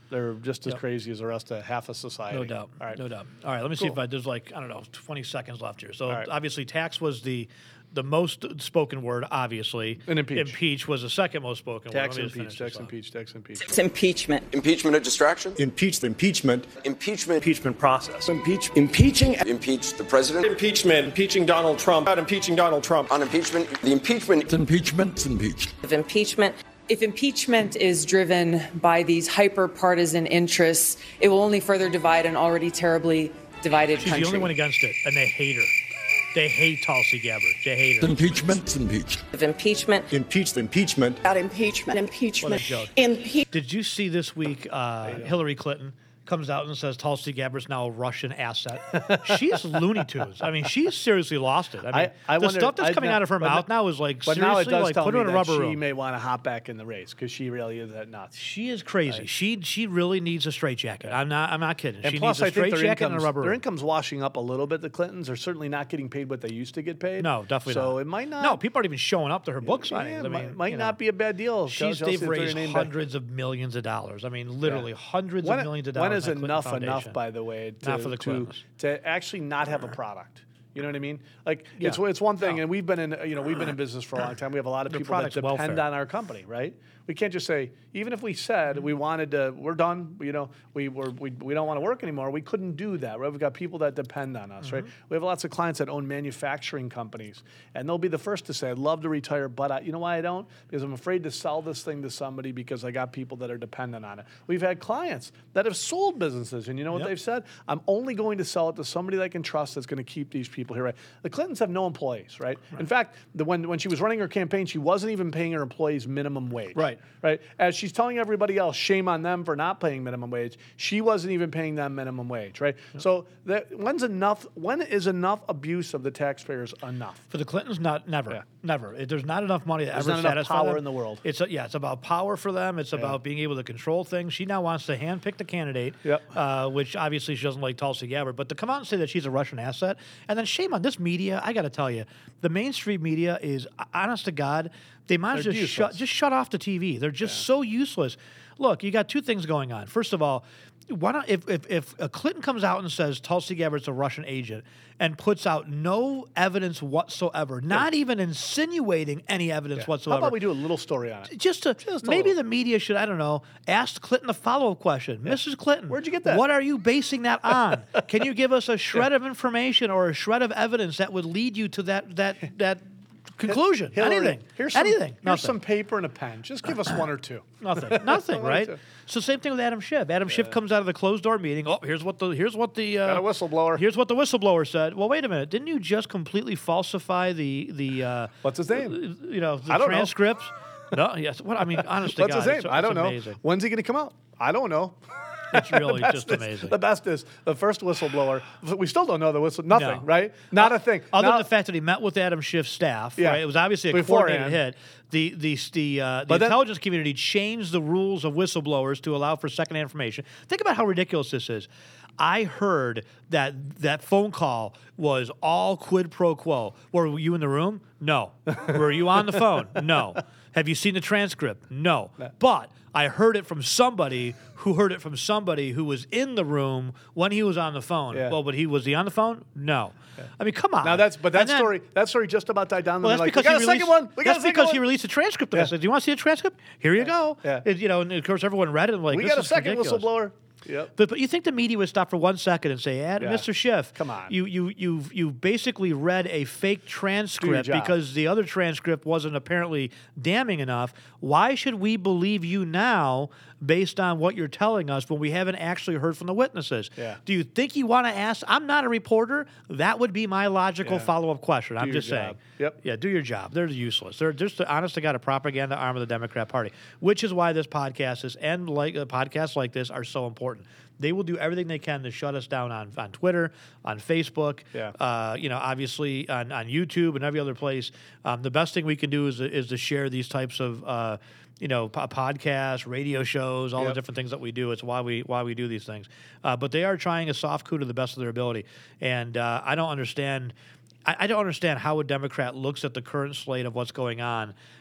Speaker 3: They're just as
Speaker 4: Yep.
Speaker 3: crazy as the rest of half of society.
Speaker 4: No doubt.
Speaker 3: All right.
Speaker 4: No doubt. All right, let me see
Speaker 3: Cool.
Speaker 4: if I, there's like, I don't know, twenty seconds left here. So
Speaker 3: All right.
Speaker 4: obviously tax was the the most spoken word, obviously.
Speaker 3: And impeach.
Speaker 4: Impeach was the second most spoken
Speaker 3: Tax
Speaker 4: word. Let me just
Speaker 3: impeach,
Speaker 4: finish
Speaker 3: tax
Speaker 4: this off.
Speaker 3: impeach, tax impeach.
Speaker 15: It's impeachment.
Speaker 11: Impeachment a distraction?
Speaker 8: Impeach the impeachment.
Speaker 11: Impeachment.
Speaker 8: Impeachment process.
Speaker 11: Impeach.
Speaker 8: Impeaching.
Speaker 11: Impeach the president.
Speaker 8: Impeachment. Impeaching Donald Trump. Not impeaching Donald Trump.
Speaker 11: On impeachment, the impeachment.
Speaker 7: Impeachment. Impeach.
Speaker 15: Of impeachment.
Speaker 16: If impeachment is driven by these hyper-partisan interests, it will only further divide an already terribly divided
Speaker 4: She's
Speaker 16: country.
Speaker 4: the only one against it, and they hate her. They hate Tulsi Gabbard. They hate her.
Speaker 7: Impeachment. Impeach.
Speaker 15: Of impeachment.
Speaker 8: Impeach the impeachment.
Speaker 6: About impeachment, impeachment,
Speaker 4: What a joke.
Speaker 6: impeachment.
Speaker 4: Did you see this week uh, Hillary Clinton comes out and says Tulsi Gabbard's now a Russian asset? She's Looney Tunes. I mean, she's seriously lost it. I mean,
Speaker 3: I, I
Speaker 4: the
Speaker 3: wondered-
Speaker 4: stuff that's
Speaker 3: I-
Speaker 4: coming out of her
Speaker 3: but
Speaker 4: mouth
Speaker 3: no-
Speaker 4: now is like,
Speaker 3: but
Speaker 4: seriously,
Speaker 3: now it does
Speaker 4: like
Speaker 3: tell
Speaker 4: put
Speaker 3: me
Speaker 4: her in a
Speaker 3: that
Speaker 4: rubber
Speaker 3: she
Speaker 4: room.
Speaker 3: may want to hop back in the race because she really is that nuts.
Speaker 4: She is crazy.
Speaker 3: Right.
Speaker 4: She she really needs a straitjacket. I'm not I'm not kidding.
Speaker 3: And
Speaker 4: she
Speaker 3: plus,
Speaker 4: needs a
Speaker 3: I think their
Speaker 4: straitjacket and a
Speaker 3: income's,
Speaker 4: rubber
Speaker 3: their
Speaker 4: room.
Speaker 3: income's washing up a little bit. The Clintons are certainly not getting paid what they used to get paid.
Speaker 4: No, definitely
Speaker 3: so
Speaker 4: not.
Speaker 3: So it might not.
Speaker 4: No, people aren't even showing up to her book
Speaker 3: Yeah,
Speaker 4: signings. I
Speaker 3: might,
Speaker 4: mean,
Speaker 3: might
Speaker 4: you
Speaker 3: not
Speaker 4: know.
Speaker 3: be a bad deal.
Speaker 4: She's
Speaker 3: Chelsea,
Speaker 4: they've
Speaker 3: throw your
Speaker 4: raised
Speaker 3: name back.
Speaker 4: hundreds of millions of dollars. I mean, literally hundreds
Speaker 3: When,
Speaker 4: of millions of dollars.
Speaker 3: when is
Speaker 4: in that Clinton
Speaker 3: enough
Speaker 4: Foundation.
Speaker 3: enough, by the way, to,
Speaker 4: Not for the
Speaker 3: to,
Speaker 4: Clintons.
Speaker 3: to actually not have a product? You know what I mean? Like
Speaker 4: Yeah.
Speaker 3: it's it's one thing,
Speaker 4: No.
Speaker 3: and we've been in you know we've been in business for a long time. We have a lot of
Speaker 4: Their
Speaker 3: people that
Speaker 4: product's
Speaker 3: depend
Speaker 4: welfare.
Speaker 3: on our company, right? We can't just say even if we said we wanted to, we're done. You know, we we're, we we don't want to work anymore. We couldn't do that, right? We've got people that depend on us, right? We have lots of clients that own manufacturing companies, and they'll be the first to say, "I'd love to retire, but I, you know why I don't? Because I'm afraid to sell this thing to somebody because I got people that are dependent on it." We've had clients that have sold businesses, and you know what
Speaker 4: Yep.
Speaker 3: they've said? I'm only going to sell it to somebody that I can trust that's going to keep these people here, right? The Clintons have no employees, right? In fact, the, when when she was running her campaign, she wasn't even paying her employees minimum wage,
Speaker 4: Right.
Speaker 3: Right. As she's telling everybody else, shame on them for not paying minimum wage. She wasn't even paying them minimum wage, right? So that, when's enough? When is enough abuse of the taxpayers enough?
Speaker 4: For the Clintons, not never,
Speaker 3: Yeah.
Speaker 4: never. It- There's not enough money to
Speaker 3: There's
Speaker 4: ever
Speaker 3: not enough
Speaker 4: satisfy
Speaker 3: power
Speaker 4: them.
Speaker 3: in the world.
Speaker 4: It's a, yeah, it's about power for them. It's
Speaker 3: Yeah.
Speaker 4: about being able to control things. She now wants to handpick the candidate,
Speaker 3: Yep.
Speaker 4: uh, which obviously she doesn't like Tulsi Gabbard. But to come out and say that she's a Russian asset, and then shame on this media. I got to tell you, the mainstream media is, honest to God, they might as
Speaker 3: They're
Speaker 4: well just shut
Speaker 3: useless.
Speaker 4: just shut off the T V. They're just so useless. Look, you got two things going on. First of all, why not if, if if a Clinton comes out and says Tulsi Gabbard's a Russian agent and puts out no evidence whatsoever, not even insinuating any evidence
Speaker 3: How
Speaker 4: whatsoever.
Speaker 3: about we do a little story on it?
Speaker 4: just to
Speaker 3: Just a
Speaker 4: maybe
Speaker 3: little.
Speaker 4: the media should, I don't know, ask Clinton a follow-up question. Missus Clinton,
Speaker 3: Where'd you get that?
Speaker 4: What are you basing that on? Can you give us a shred of information or a shred of evidence that would lead you to that that that conclusion?
Speaker 3: Hillary,
Speaker 4: Anything.
Speaker 3: Here's some,
Speaker 4: Anything.
Speaker 3: Here's
Speaker 4: Nothing.
Speaker 3: some paper and a pen. Just give us one or two.
Speaker 4: Nothing. Nothing,
Speaker 3: One or
Speaker 4: right?
Speaker 3: two.
Speaker 4: So same thing with Adam Schiff. Adam Schiff comes out of the closed door meeting. Oh, here's what the here's what the uh,
Speaker 3: Got a whistleblower.
Speaker 4: Here's what the whistleblower said. Well, wait a minute. Didn't you just completely falsify the the uh,
Speaker 3: What's his name?
Speaker 4: you know the
Speaker 3: I don't know.
Speaker 4: transcripts? No. Yes. What I mean, honestly,
Speaker 3: What's
Speaker 4: God,
Speaker 3: his name?
Speaker 4: it's,
Speaker 3: I don't
Speaker 4: it's
Speaker 3: know.
Speaker 4: amazing.
Speaker 3: When's he going to come out? I don't know.
Speaker 4: It's really
Speaker 3: The best
Speaker 4: just
Speaker 3: is-
Speaker 4: amazing.
Speaker 3: The best is the first whistleblower. We still don't know the whistle. Nothing,
Speaker 4: No.
Speaker 3: right? Not a thing.
Speaker 4: Other
Speaker 3: Now-
Speaker 4: than the fact that he met with Adam Schiff's staff,
Speaker 3: Yeah.
Speaker 4: right? It was obviously a
Speaker 3: Beforehand.
Speaker 4: coordinated hit. The the the uh, the
Speaker 3: But then-
Speaker 4: intelligence community changed the rules of whistleblowers to allow for second information. Think about how ridiculous this is. I heard that that phone call was all quid pro quo. Were you in the room? No. Were you on the phone? No. Have you seen the transcript? No. But I heard it from somebody who heard it from somebody who was in the room when he was on the phone.
Speaker 3: Yeah.
Speaker 4: Well, but he was he on the phone? No. I mean, come on.
Speaker 3: Now that's but that
Speaker 4: And then-
Speaker 3: story that story just about died down.
Speaker 4: well, that's
Speaker 3: like,
Speaker 4: because
Speaker 3: we got
Speaker 4: he
Speaker 3: a
Speaker 4: released,
Speaker 3: second one. We got
Speaker 4: that's
Speaker 3: a second
Speaker 4: because
Speaker 3: one.
Speaker 4: he released a transcript of
Speaker 3: Yeah.
Speaker 4: it. Said, "Do you want to see the transcript? Here you go."
Speaker 3: Yeah.
Speaker 4: It- you know, and of course everyone read it and like,
Speaker 3: we
Speaker 4: this
Speaker 3: got a
Speaker 4: is
Speaker 3: second
Speaker 4: ridiculous.
Speaker 3: whistleblower. Yep.
Speaker 4: But, but you think the media would stop for one second and say, "Ad,
Speaker 3: Yeah.
Speaker 4: Mister Schiff,
Speaker 3: Come on.
Speaker 4: you you you you basically read a fake transcript
Speaker 3: job.
Speaker 4: because the other transcript wasn't apparently damning enough. Why should we believe you now based on what you're telling us when we haven't actually heard from the witnesses?
Speaker 3: Yeah.
Speaker 4: Do you think you want to ask? I'm not a reporter. That would be my logical
Speaker 3: Yeah.
Speaker 4: follow-up question. I'm
Speaker 3: your
Speaker 4: just
Speaker 3: job.
Speaker 4: saying.
Speaker 3: Yep.
Speaker 4: Yeah, do your job. They're useless. They're just, honest to God, a propaganda arm of the Democrat Party, which is why this podcast is and like uh, podcasts like this are so important. They will do everything they can to shut us down on, on Twitter, on Facebook,
Speaker 3: Yeah.
Speaker 4: uh, you know, obviously on, on YouTube and every other place. Um, the best thing we can do is, is to share these types of, uh, you know, po- podcasts, radio shows, all the
Speaker 3: Yep.
Speaker 4: different things that we do. It's why we why we do these things. Uh, but they are trying a soft coup to the best of their ability, and uh, I don't understand. I, I don't understand how a Democrat looks at the current slate of what's going on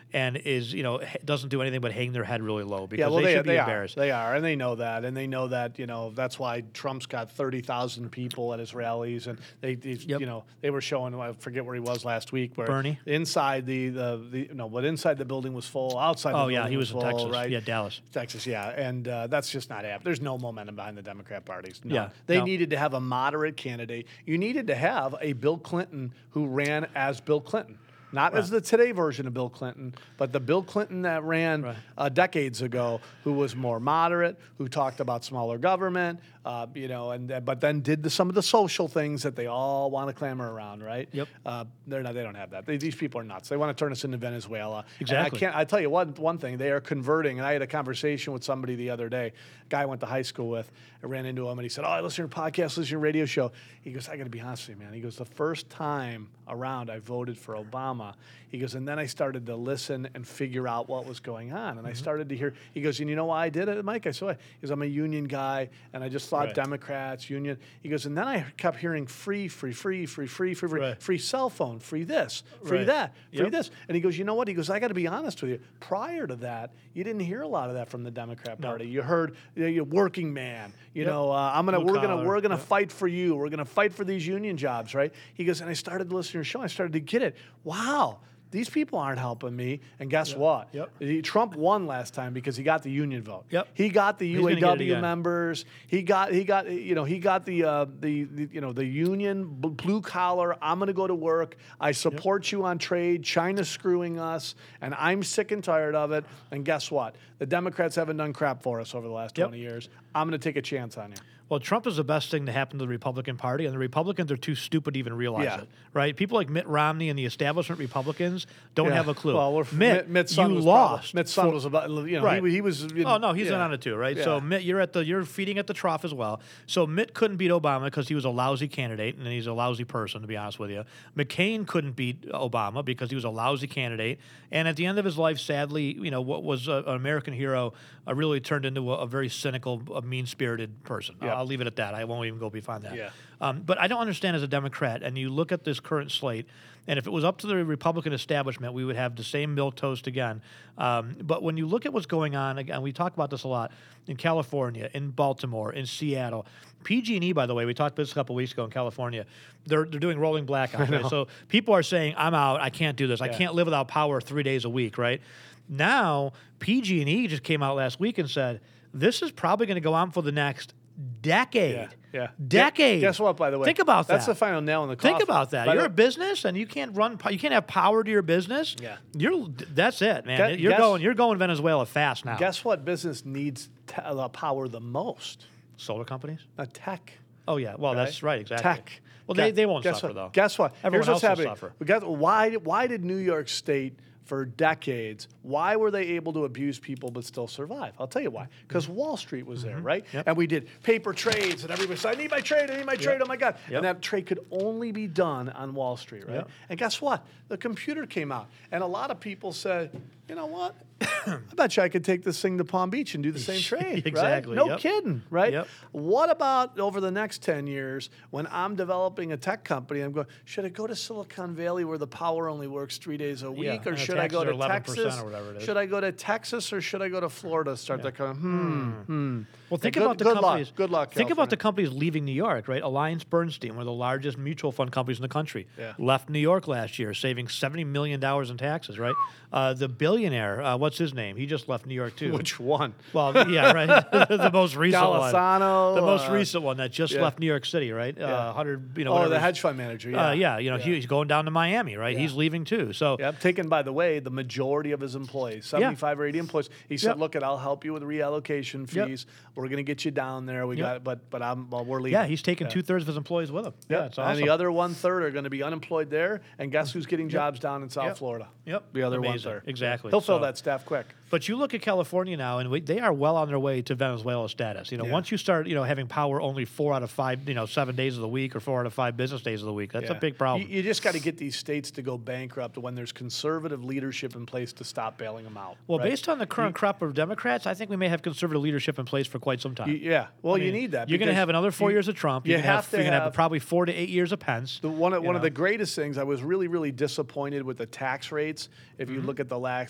Speaker 4: and is you know h- doesn't do anything but hang their head really low because
Speaker 3: yeah, well,
Speaker 4: they,
Speaker 3: they,
Speaker 4: should be
Speaker 3: they
Speaker 4: embarrassed.
Speaker 3: Are. They are, and they know that, and they know that. You know that's why Trump's got thirty thousand people at his rallies, and they, they yep. you know, they were showing. I forget where he was last week. Where
Speaker 4: Bernie
Speaker 3: inside the the, the no, but inside the building was full. Outside.
Speaker 4: Oh
Speaker 3: the
Speaker 4: yeah,
Speaker 3: building
Speaker 4: he was,
Speaker 3: was
Speaker 4: in
Speaker 3: full,
Speaker 4: Texas.
Speaker 3: right?
Speaker 4: Yeah, Dallas,
Speaker 3: Texas. Yeah, and uh, that's just not apt. There's no momentum behind the Democrat parties. No.
Speaker 4: Yeah,
Speaker 3: they
Speaker 4: no.
Speaker 3: needed to have a moderate candidate. You needed to have a Bill Clinton who ran as Bill Clinton. Not right. as the today version of Bill Clinton, but the Bill Clinton that ran right. uh, decades ago, who was more moderate, who talked about smaller government, uh, you know, and uh, but then did the, some of the social things that they all want to clamor around, right?
Speaker 4: Yep.
Speaker 3: Uh, they're not. They don't have that. They, these people are nuts. They want to turn us into Venezuela.
Speaker 4: Exactly.
Speaker 3: And I can't. I tell you one one thing. They are converting. And I had a conversation with somebody the other day. A guy I went to high school with. I ran into him and he said, "Oh, I listen to your podcast, listen to your radio show." He goes, "I got to be honest with you, man." He goes, "The first time around, I voted for Obama." He goes, and then I started to listen and figure out what was going on. And mm-hmm. I started to hear, he goes, and you know why I did it, Mike? I said, he goes, I'm a union guy, and I just thought right. Democrats, union. He goes, and then I kept hearing free, free, free, free, free, free, free, right. free cell phone, free this, free right. that, free yep. this. And he goes, you know what? He goes, I got to be honest with you. Prior to that, you didn't hear a lot of that from the Democrat Party. No. You heard, you know, working man, you yep. know, uh, I'm gonna, Blue we're collar. gonna, we're gonna yep. fight for you. We're gonna fight for these union jobs, right? He goes, and I started to listen to your show. I started to get it. Wow. These people aren't helping me. And guess
Speaker 4: yep.
Speaker 3: what?
Speaker 4: Yep.
Speaker 3: He, Trump won last time because he got the union vote.
Speaker 4: Yep.
Speaker 3: He got the
Speaker 4: He's
Speaker 3: U A W
Speaker 4: it
Speaker 3: members. He got he got you know he got the uh, the, the you know the union blue collar. I'm going to go to work. I support yep. you on trade. China's screwing us, and I'm sick and tired of it. And guess what? The Democrats haven't done crap for us over the last
Speaker 4: yep.
Speaker 3: twenty years. I'm going to take a chance on you.
Speaker 4: Well, Trump is the best thing to happen to the Republican Party, and the Republicans are too stupid to even realize
Speaker 3: yeah.
Speaker 4: it, right? People like Mitt Romney and the establishment Republicans don't
Speaker 3: yeah.
Speaker 4: have a clue.
Speaker 3: Well, we're,
Speaker 4: Mitt,
Speaker 3: Mitt's son
Speaker 4: you
Speaker 3: was
Speaker 4: lost.
Speaker 3: Probably, Mitt's son was about, you know,
Speaker 4: right.
Speaker 3: he, he was. You know,
Speaker 4: oh no, he's
Speaker 3: yeah.
Speaker 4: in on it too, right?
Speaker 3: Yeah.
Speaker 4: So Mitt, you're at the you're feeding at the trough as well. So Mitt couldn't beat Obama because he was a lousy candidate, and he's a lousy person, to be honest with you. McCain couldn't beat Obama because he was a lousy candidate, and at the end of his life, sadly, you know, what was a, an American hero uh, really turned into a, a very cynical, a mean-spirited person.
Speaker 3: Yep.
Speaker 4: I'll leave it at that. I won't even go beyond that.
Speaker 3: Yeah.
Speaker 4: Um, but I don't understand as a Democrat, and you look at this current slate, and if it was up to the Republican establishment, we would have the same milquetoast again. Um, but when you look at what's going on, again, we talk about this a lot, in California, in Baltimore, in Seattle. P G and E, by the way, we talked about this a couple weeks ago in California. They're they're doing rolling blackouts. Right? So people are saying, I'm out, I can't do this. Yeah. I can't live without power three days a week, right? Now, P G and E just came out last week and said, this is probably going to go on for the next decade.
Speaker 3: Yeah, yeah.
Speaker 4: Decade.
Speaker 3: Guess what, by the way?
Speaker 4: Think about
Speaker 3: That's
Speaker 4: that.
Speaker 3: the final nail in the coffin.
Speaker 4: Think about that.
Speaker 3: By
Speaker 4: You're
Speaker 3: the,
Speaker 4: a business, and you can't run. You can't have power to your business.
Speaker 3: Yeah.
Speaker 4: You're. That's it, man.
Speaker 3: Guess,
Speaker 4: you're
Speaker 3: guess,
Speaker 4: going. You're going Venezuela fast now.
Speaker 3: Guess what business needs t- uh, power the most?
Speaker 4: Solar companies.
Speaker 3: A tech.
Speaker 4: Oh yeah. Well,
Speaker 3: right?
Speaker 4: that's right. Exactly.
Speaker 3: Tech.
Speaker 4: Well,
Speaker 3: guess,
Speaker 4: they, they won't
Speaker 3: guess
Speaker 4: suffer
Speaker 3: what?
Speaker 4: though.
Speaker 3: Guess what?
Speaker 4: Everyone
Speaker 3: Here's what's
Speaker 4: else will
Speaker 3: happening.
Speaker 4: suffer.
Speaker 3: We got, why? Why did New York State? For decades, why were they able to abuse people but still survive? I'll tell you why. Because Wall Street was there,
Speaker 4: Mm-hmm.
Speaker 3: right?
Speaker 4: Yep.
Speaker 3: And we did paper trades, and everybody said, I need my trade, I need my trade,
Speaker 4: Yep.
Speaker 3: oh my God.
Speaker 4: Yep.
Speaker 3: And that trade could only be done on Wall Street, right?
Speaker 4: Yep.
Speaker 3: And guess what? The computer came out, and a lot of people said, you know what? I bet you I could take this thing to Palm Beach and do the same trade,
Speaker 4: Exactly.
Speaker 3: right? No
Speaker 4: Yep.
Speaker 3: kidding, right?
Speaker 4: Yep.
Speaker 3: What about over the next ten years when I'm developing a tech company, I'm going, should I go to Silicon Valley where the power only works three days a week,
Speaker 4: Yeah,
Speaker 3: or
Speaker 4: and the
Speaker 3: should I go
Speaker 4: taxes
Speaker 3: to
Speaker 4: are
Speaker 3: Texas?
Speaker 4: eleven percent or whatever it is.
Speaker 3: Should I go to Texas or should I go to Florida? Start that kind of, hmm, hmm.
Speaker 4: Well, think
Speaker 3: Hey, good-
Speaker 4: about the
Speaker 3: good
Speaker 4: companies.
Speaker 3: Luck. Good luck.
Speaker 4: Think about the
Speaker 3: California.
Speaker 4: companies leaving New York, right? Alliance Bernstein, one of the largest mutual fund companies in the country,
Speaker 3: Yeah.
Speaker 4: left New York last year, saving seventy million dollars in taxes, right? Uh, the billionaire, uh, what's his name? He just left New York, too.
Speaker 3: Which one?
Speaker 4: Well, yeah, right. the most recent
Speaker 3: Golisano,
Speaker 4: one. The most
Speaker 3: uh,
Speaker 4: recent one that just
Speaker 3: yeah.
Speaker 4: left New York City, right?
Speaker 3: Yeah.
Speaker 4: Uh, one hundred, you know,
Speaker 3: Oh,
Speaker 4: whatever
Speaker 3: the
Speaker 4: his-
Speaker 3: hedge fund manager. Yeah,
Speaker 4: Uh, yeah, you know,
Speaker 3: yeah.
Speaker 4: he- he's going down to Miami, right?
Speaker 3: Yeah.
Speaker 4: He's leaving, too. So,
Speaker 3: Yep, taken, by the way, the majority of his employees, seventy-five or eighty employees. He said,
Speaker 4: Yep.
Speaker 3: look, it, I'll help you with reallocation
Speaker 4: Yep.
Speaker 3: fees. We're going to get you down there. We
Speaker 4: Yep.
Speaker 3: got, but but I'm, well, we're leaving.
Speaker 4: yeah, he's taking
Speaker 3: Yeah.
Speaker 4: two-thirds of his employees with him. Yeah,
Speaker 3: Yep.
Speaker 4: it's awesome.
Speaker 3: And the other one-third are going to be unemployed there. And guess who's getting jobs down in South
Speaker 4: Yep.
Speaker 3: Florida?
Speaker 4: Yep.
Speaker 3: The other
Speaker 4: Amazing.
Speaker 3: one-third.
Speaker 4: Exactly.
Speaker 3: He'll fill
Speaker 4: So-
Speaker 3: that staff quick.
Speaker 4: But you look at California now, and we, they are well on their way to Venezuela status. You know,
Speaker 3: Yeah.
Speaker 4: once you start, you know, having power only four out of five, you know, seven days of the week or four out of five business days of the week, that's
Speaker 3: Yeah.
Speaker 4: a big problem.
Speaker 3: You, you just got to get these states to go bankrupt when there's conservative leadership in place to stop bailing them out.
Speaker 4: well,
Speaker 3: right?
Speaker 4: based on the current crop of Democrats, I think we may have conservative leadership in place for quite some time.
Speaker 3: You- yeah. Well,
Speaker 4: I
Speaker 3: you
Speaker 4: mean,
Speaker 3: need that.
Speaker 4: You're going to
Speaker 3: because
Speaker 4: have another four
Speaker 3: you-
Speaker 4: years of Trump.
Speaker 3: You
Speaker 4: You're gonna
Speaker 3: have to
Speaker 4: you're gonna
Speaker 3: have
Speaker 4: have probably four to eight years of Pence.
Speaker 3: The one, of,
Speaker 4: you
Speaker 3: one of
Speaker 4: know.
Speaker 3: the greatest things, I was really, really disappointed with the tax rates. If you
Speaker 4: Mhm.
Speaker 3: look at the last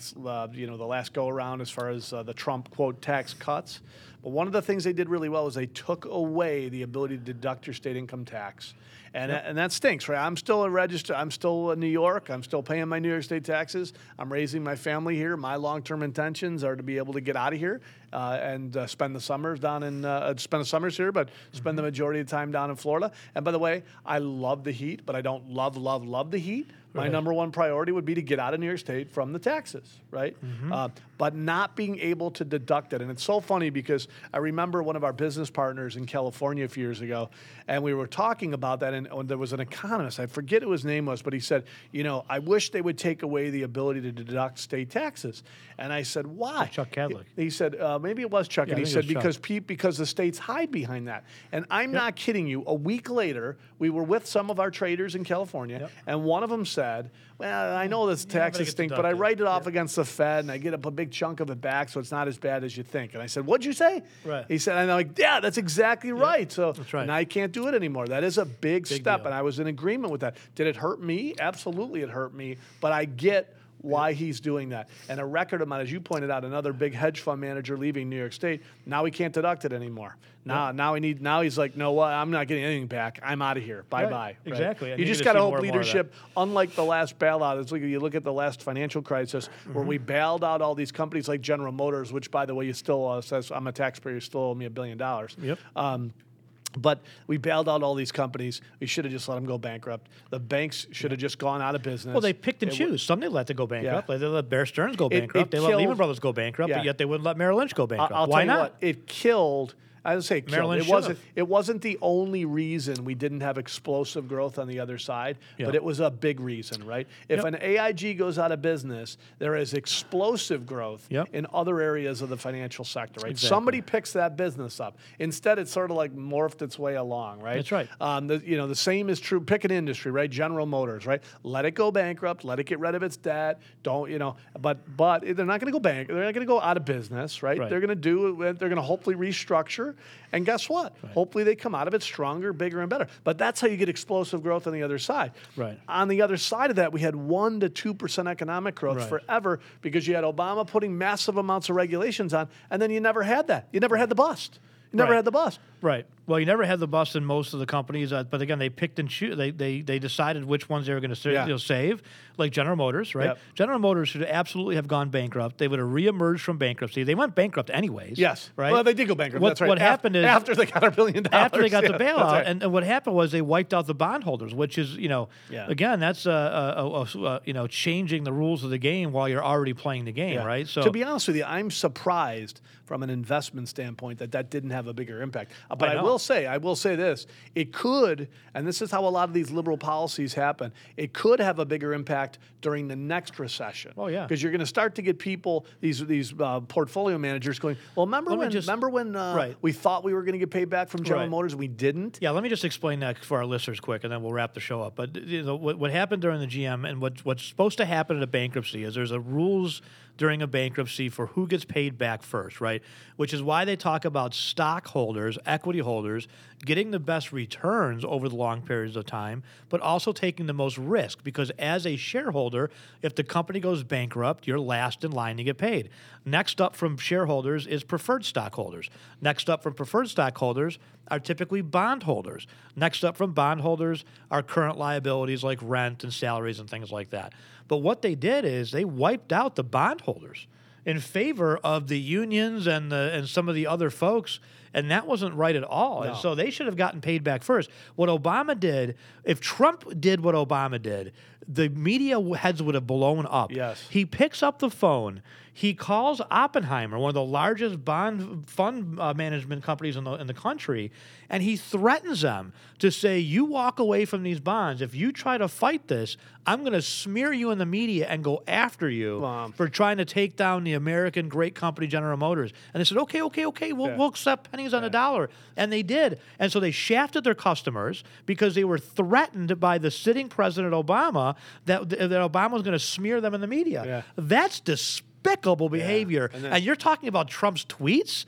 Speaker 3: last, uh, you know, the last go around as far as uh, the Trump quote tax cuts. But one of the things they did really well is they took away the ability to deduct your state income tax. And,
Speaker 4: Yep.
Speaker 3: and that stinks, right? I'm still a register. I'm still in New York. I'm still paying my New York State taxes. I'm raising my family here. My long-term intentions are to be able to get out of here uh, and uh, spend the summers down in uh, spend the summers here, but spend mm-hmm. the majority of the time down in Florida. And by the way, I love the heat, but I don't love, love, love the heat. My
Speaker 4: Right.
Speaker 3: number one priority would be to get out of New York State from the taxes, right?
Speaker 4: Mm-hmm.
Speaker 3: Uh, but not being able to deduct it. And it's so funny because I remember one of our business partners in California a few years ago, and we were talking about that, and there was an economist, I forget who his name was, but he said, you know, I wish they would take away the ability to deduct state taxes. And I said, why?
Speaker 4: Chuck Cadlick.
Speaker 3: He, he said, uh, maybe it was Chuck,
Speaker 4: Yeah,
Speaker 3: and
Speaker 4: I
Speaker 3: he
Speaker 4: think it
Speaker 3: said,
Speaker 4: was Chuck.
Speaker 3: because pe- because the states hide behind that. And I'm
Speaker 4: Yep.
Speaker 3: not kidding you. A week later, we were with some of our traders in California,
Speaker 4: Yep.
Speaker 3: and one of them said, well, I know this
Speaker 4: Yeah, but
Speaker 3: taxes
Speaker 4: it gets
Speaker 3: stink, but I
Speaker 4: deducted.
Speaker 3: write it off against the Fed, and I get a big chunk of it back, so it's not as bad as you think. And I said, what'd you say?
Speaker 4: Right.
Speaker 3: He said, and I'm like, yeah, that's exactly right. So
Speaker 4: That's right.
Speaker 3: now I can't do it anymore. That is a big,
Speaker 4: Big
Speaker 3: step,
Speaker 4: deal.
Speaker 3: and I was in agreement with that. Did it hurt me? Absolutely it hurt me, but I get why he's doing that. And a record amount, as you pointed out, another big hedge fund manager leaving New York State, now he can't deduct it anymore. Now,
Speaker 4: Yep.
Speaker 3: now he need. Now he's like, no, what? I'm not getting anything back. I'm out of here. Bye
Speaker 4: Right.
Speaker 3: bye. Right?
Speaker 4: Exactly. And
Speaker 3: You
Speaker 4: you're
Speaker 3: just
Speaker 4: gonna
Speaker 3: got to
Speaker 4: see
Speaker 3: hope
Speaker 4: more and more of that.
Speaker 3: leadership. Unlike the last bailout, it's like you look at the last financial crisis where
Speaker 4: Mm-hmm.
Speaker 3: we bailed out all these companies like General Motors, which, by the way, you still uh, says I'm a taxpayer, you still owe me a billion dollars.
Speaker 4: Yep.
Speaker 3: Um, but we bailed out all these companies. We should have just let them go bankrupt. The banks should have just gone out of business.
Speaker 4: Well, they picked and
Speaker 3: It w-
Speaker 4: choose. Some they let them go bankrupt.
Speaker 3: Yeah.
Speaker 4: Like they let Bear Stearns go
Speaker 3: It-
Speaker 4: bankrupt.
Speaker 3: it
Speaker 4: they let Lehman
Speaker 3: killed-
Speaker 4: Brothers go bankrupt,
Speaker 3: Yeah.
Speaker 4: but yet they wouldn't let Merrill Lynch go bankrupt.
Speaker 3: I'll
Speaker 4: Why
Speaker 3: tell you
Speaker 4: not?
Speaker 3: what, it killed. I would say it
Speaker 4: Merrill
Speaker 3: killed.
Speaker 4: Lynch
Speaker 3: It wasn't.
Speaker 4: should've.
Speaker 3: It wasn't the only reason we didn't have explosive growth on the other side,
Speaker 4: Yeah.
Speaker 3: but it was a big reason, right? If
Speaker 4: Yep.
Speaker 3: an A I G goes out of business, there is explosive growth
Speaker 4: Yep.
Speaker 3: in other areas of the financial sector, right?
Speaker 4: Exactly.
Speaker 3: Somebody picks that business up. Instead, it's sort of like morphed its way along, right?
Speaker 4: That's right.
Speaker 3: Um, the, you know, the same is true. Pick an industry, right? General Motors, right? Let it go bankrupt. Let it get rid of its debt. Don't, you know, but but they're not going to go bank. They're not going to go out of business, right?
Speaker 4: Right.
Speaker 3: They're going to do. They're going to hopefully restructure, and guess what? Hopefully they come out of it stronger, bigger, and better. But that's how you get explosive growth on the other side.
Speaker 4: Right.
Speaker 3: On the other side of that, we had one to two percent economic growth
Speaker 4: Right.
Speaker 3: forever because you had Obama putting massive amounts of regulations on, and then you never had that. You never had the bust. You never
Speaker 4: Right.
Speaker 3: had the bust.
Speaker 4: Right. Well, you never had the bust in most of the companies, uh, but again, they picked and choose. They they they decided which ones they were going to sa-
Speaker 3: Yeah.
Speaker 4: you know, save, like General Motors, right?
Speaker 3: Yep.
Speaker 4: General Motors should absolutely have gone bankrupt. They would have reemerged from bankruptcy. They went bankrupt anyways.
Speaker 3: Yes.
Speaker 4: Right.
Speaker 3: Well, they did go bankrupt.
Speaker 4: What,
Speaker 3: That's right.
Speaker 4: what
Speaker 3: Af-
Speaker 4: happened is
Speaker 3: after they got a billion dollars.
Speaker 4: after they got
Speaker 3: Yeah,
Speaker 4: the
Speaker 3: that's
Speaker 4: bailout,
Speaker 3: right.
Speaker 4: and, and what happened was they wiped out the bondholders, which is you know,
Speaker 3: Yeah.
Speaker 4: again, that's uh, uh, uh, uh, you know changing the rules of the game while you're already playing the game,
Speaker 3: Yeah.
Speaker 4: right? So
Speaker 3: to be honest with you, I'm surprised from an investment standpoint that that didn't have a bigger impact. Uh, But
Speaker 4: I
Speaker 3: I,
Speaker 4: know.
Speaker 3: will say, I will say this: it could, and this is how a lot of these liberal policies happen. It could have a bigger impact during the next recession.
Speaker 4: Oh, yeah.
Speaker 3: because you're going to start to get people, these these uh, portfolio managers, going, "Well, remember
Speaker 4: Let me
Speaker 3: when?
Speaker 4: just-
Speaker 3: remember when uh,
Speaker 4: Right.
Speaker 3: we thought we were going to get paid back from General
Speaker 4: Right.
Speaker 3: Motors, we didn't."
Speaker 4: Yeah, let me just explain that for our listeners quick, and then we'll wrap the show up. But you know, what, what happened during the G M and what, what's supposed to happen in a bankruptcy is there's a rules during a bankruptcy for who gets paid back first, right? Which is why they talk about stockholders, equity holders, getting the best returns over the long periods of time, but also taking the most risk because as a shareholder, if the company goes bankrupt, you're last in line to get paid. Next up from shareholders is preferred stockholders. Next up from preferred stockholders are typically bondholders. Next up from bondholders are current liabilities like rent and salaries and things like that. But what they did is they wiped out the bondholders in favor of the unions and the and some of the other folks, and that wasn't right at all. And
Speaker 3: No.
Speaker 4: so they should have gotten paid back first. What Obama did, if Trump did what Obama did, the media heads would have blown up.
Speaker 3: Yes.
Speaker 4: He picks up the phone. He calls Oppenheimer, one of the largest bond fund uh, management companies in the in the country, and he threatens them to say, "You walk away from these bonds. If you try to fight this, I'm going to smear you in the media and go after you
Speaker 3: Wow.
Speaker 4: for trying to take down the American great company General Motors." And they said, "Okay, okay, okay, we'll
Speaker 3: Yeah.
Speaker 4: we'll accept pennies on the dollar," and they did. And so they shafted their customers because they were threatened by the sitting President Obama that that Obama was going to smear them in the media.
Speaker 3: Yeah.
Speaker 4: That's despicable behavior.
Speaker 3: And then-
Speaker 4: And you're talking about Trump's tweets?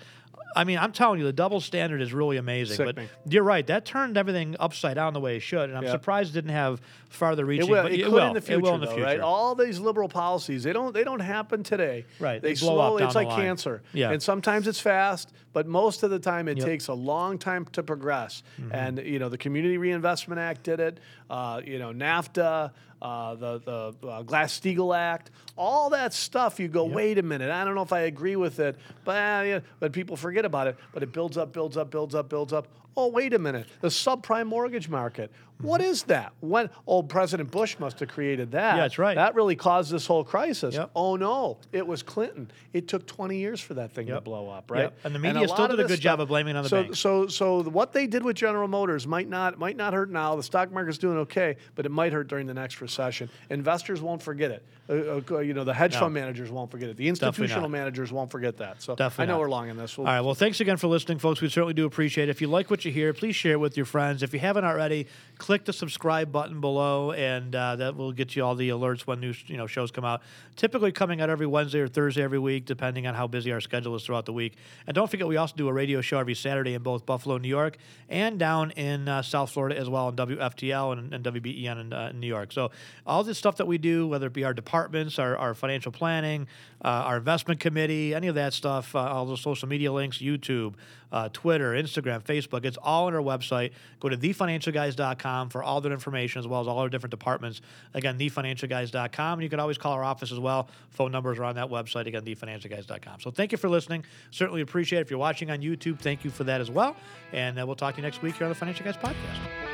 Speaker 4: I mean, I'm telling you, the double standard is really amazing.
Speaker 3: Sickening.
Speaker 4: But you're right. That turned everything upside down the way it should. And I'm
Speaker 3: Yeah.
Speaker 4: surprised it didn't have farther reaching.
Speaker 3: It will.
Speaker 4: But
Speaker 3: It,
Speaker 4: it,
Speaker 3: could
Speaker 4: will.
Speaker 3: in the future,
Speaker 4: it will in the
Speaker 3: though,
Speaker 4: future.
Speaker 3: right? All these liberal policies, they don't they don't happen today.
Speaker 4: Right.
Speaker 3: They,
Speaker 4: They blow up
Speaker 3: slowly.
Speaker 4: down
Speaker 3: It's
Speaker 4: the
Speaker 3: like
Speaker 4: line.
Speaker 3: cancer.
Speaker 4: Yeah.
Speaker 3: And sometimes it's fast, but most of the time it
Speaker 4: Yep.
Speaker 3: takes a long time to progress.
Speaker 4: Mhm.
Speaker 3: And you know, the Community Reinvestment Act did it. Uh, you know, NAFTA. Uh, the the uh, Glass-Steagall Act, all that stuff. You go, wait a minute, I don't know if I agree with it, but uh, yeah, but people forget about it. But it builds up, builds up, builds up, builds up. Oh, wait a minute, the subprime mortgage market. What is that? When old President Bush must have created that.
Speaker 4: Yeah, that's right.
Speaker 3: That really caused this whole crisis.
Speaker 4: Yep.
Speaker 3: Oh no, it was Clinton. It took twenty years for that thing to
Speaker 4: Yep.
Speaker 3: blow up, right?
Speaker 4: Yep. And the
Speaker 3: a
Speaker 4: media still
Speaker 3: lot of
Speaker 4: did a
Speaker 3: this
Speaker 4: good job
Speaker 3: stuff-
Speaker 4: of blaming it on the
Speaker 3: so,
Speaker 4: banks.
Speaker 3: So, so what they did with General Motors might not might not hurt now. The stock market's doing okay, but it might hurt during the next recession. Investors won't forget it. Uh, uh, you know, the hedge
Speaker 4: No.
Speaker 3: fund managers won't forget it. The
Speaker 4: Definitely
Speaker 3: institutional
Speaker 4: not.
Speaker 3: managers won't forget that. So
Speaker 4: Definitely
Speaker 3: I know
Speaker 4: not.
Speaker 3: we're long in this. We'll,
Speaker 4: All right. Well, thanks again for listening, folks. We certainly do appreciate it. If you like what you hear, please share it with your friends. If you haven't already, click the subscribe button below, and uh, that will get you all the alerts when new you know shows come out. Typically coming out every Wednesday or Thursday every week, depending on how busy our schedule is throughout the week. And don't forget, we also do a radio show every Saturday in both Buffalo, New York, and down in uh, South Florida as well, in W F T L and, and W B E N in, uh, in New York. So all this stuff that we do, whether it be our departments, our, our financial planning, uh, our investment committee, any of that stuff, uh, all the social media links, YouTube, uh, Twitter, Instagram, Facebook, it's all on our website. Go to the financial guys dot com for all that information, as well as all our different departments. Again, the financial guys dot com. And you can always call our office as well. Phone numbers are on that website, again, the financial guys dot com. So thank you for listening. Certainly appreciate it. If you're watching on YouTube, thank you for that as well. And uh, we'll talk to you next week here on the Financial Guys Podcast.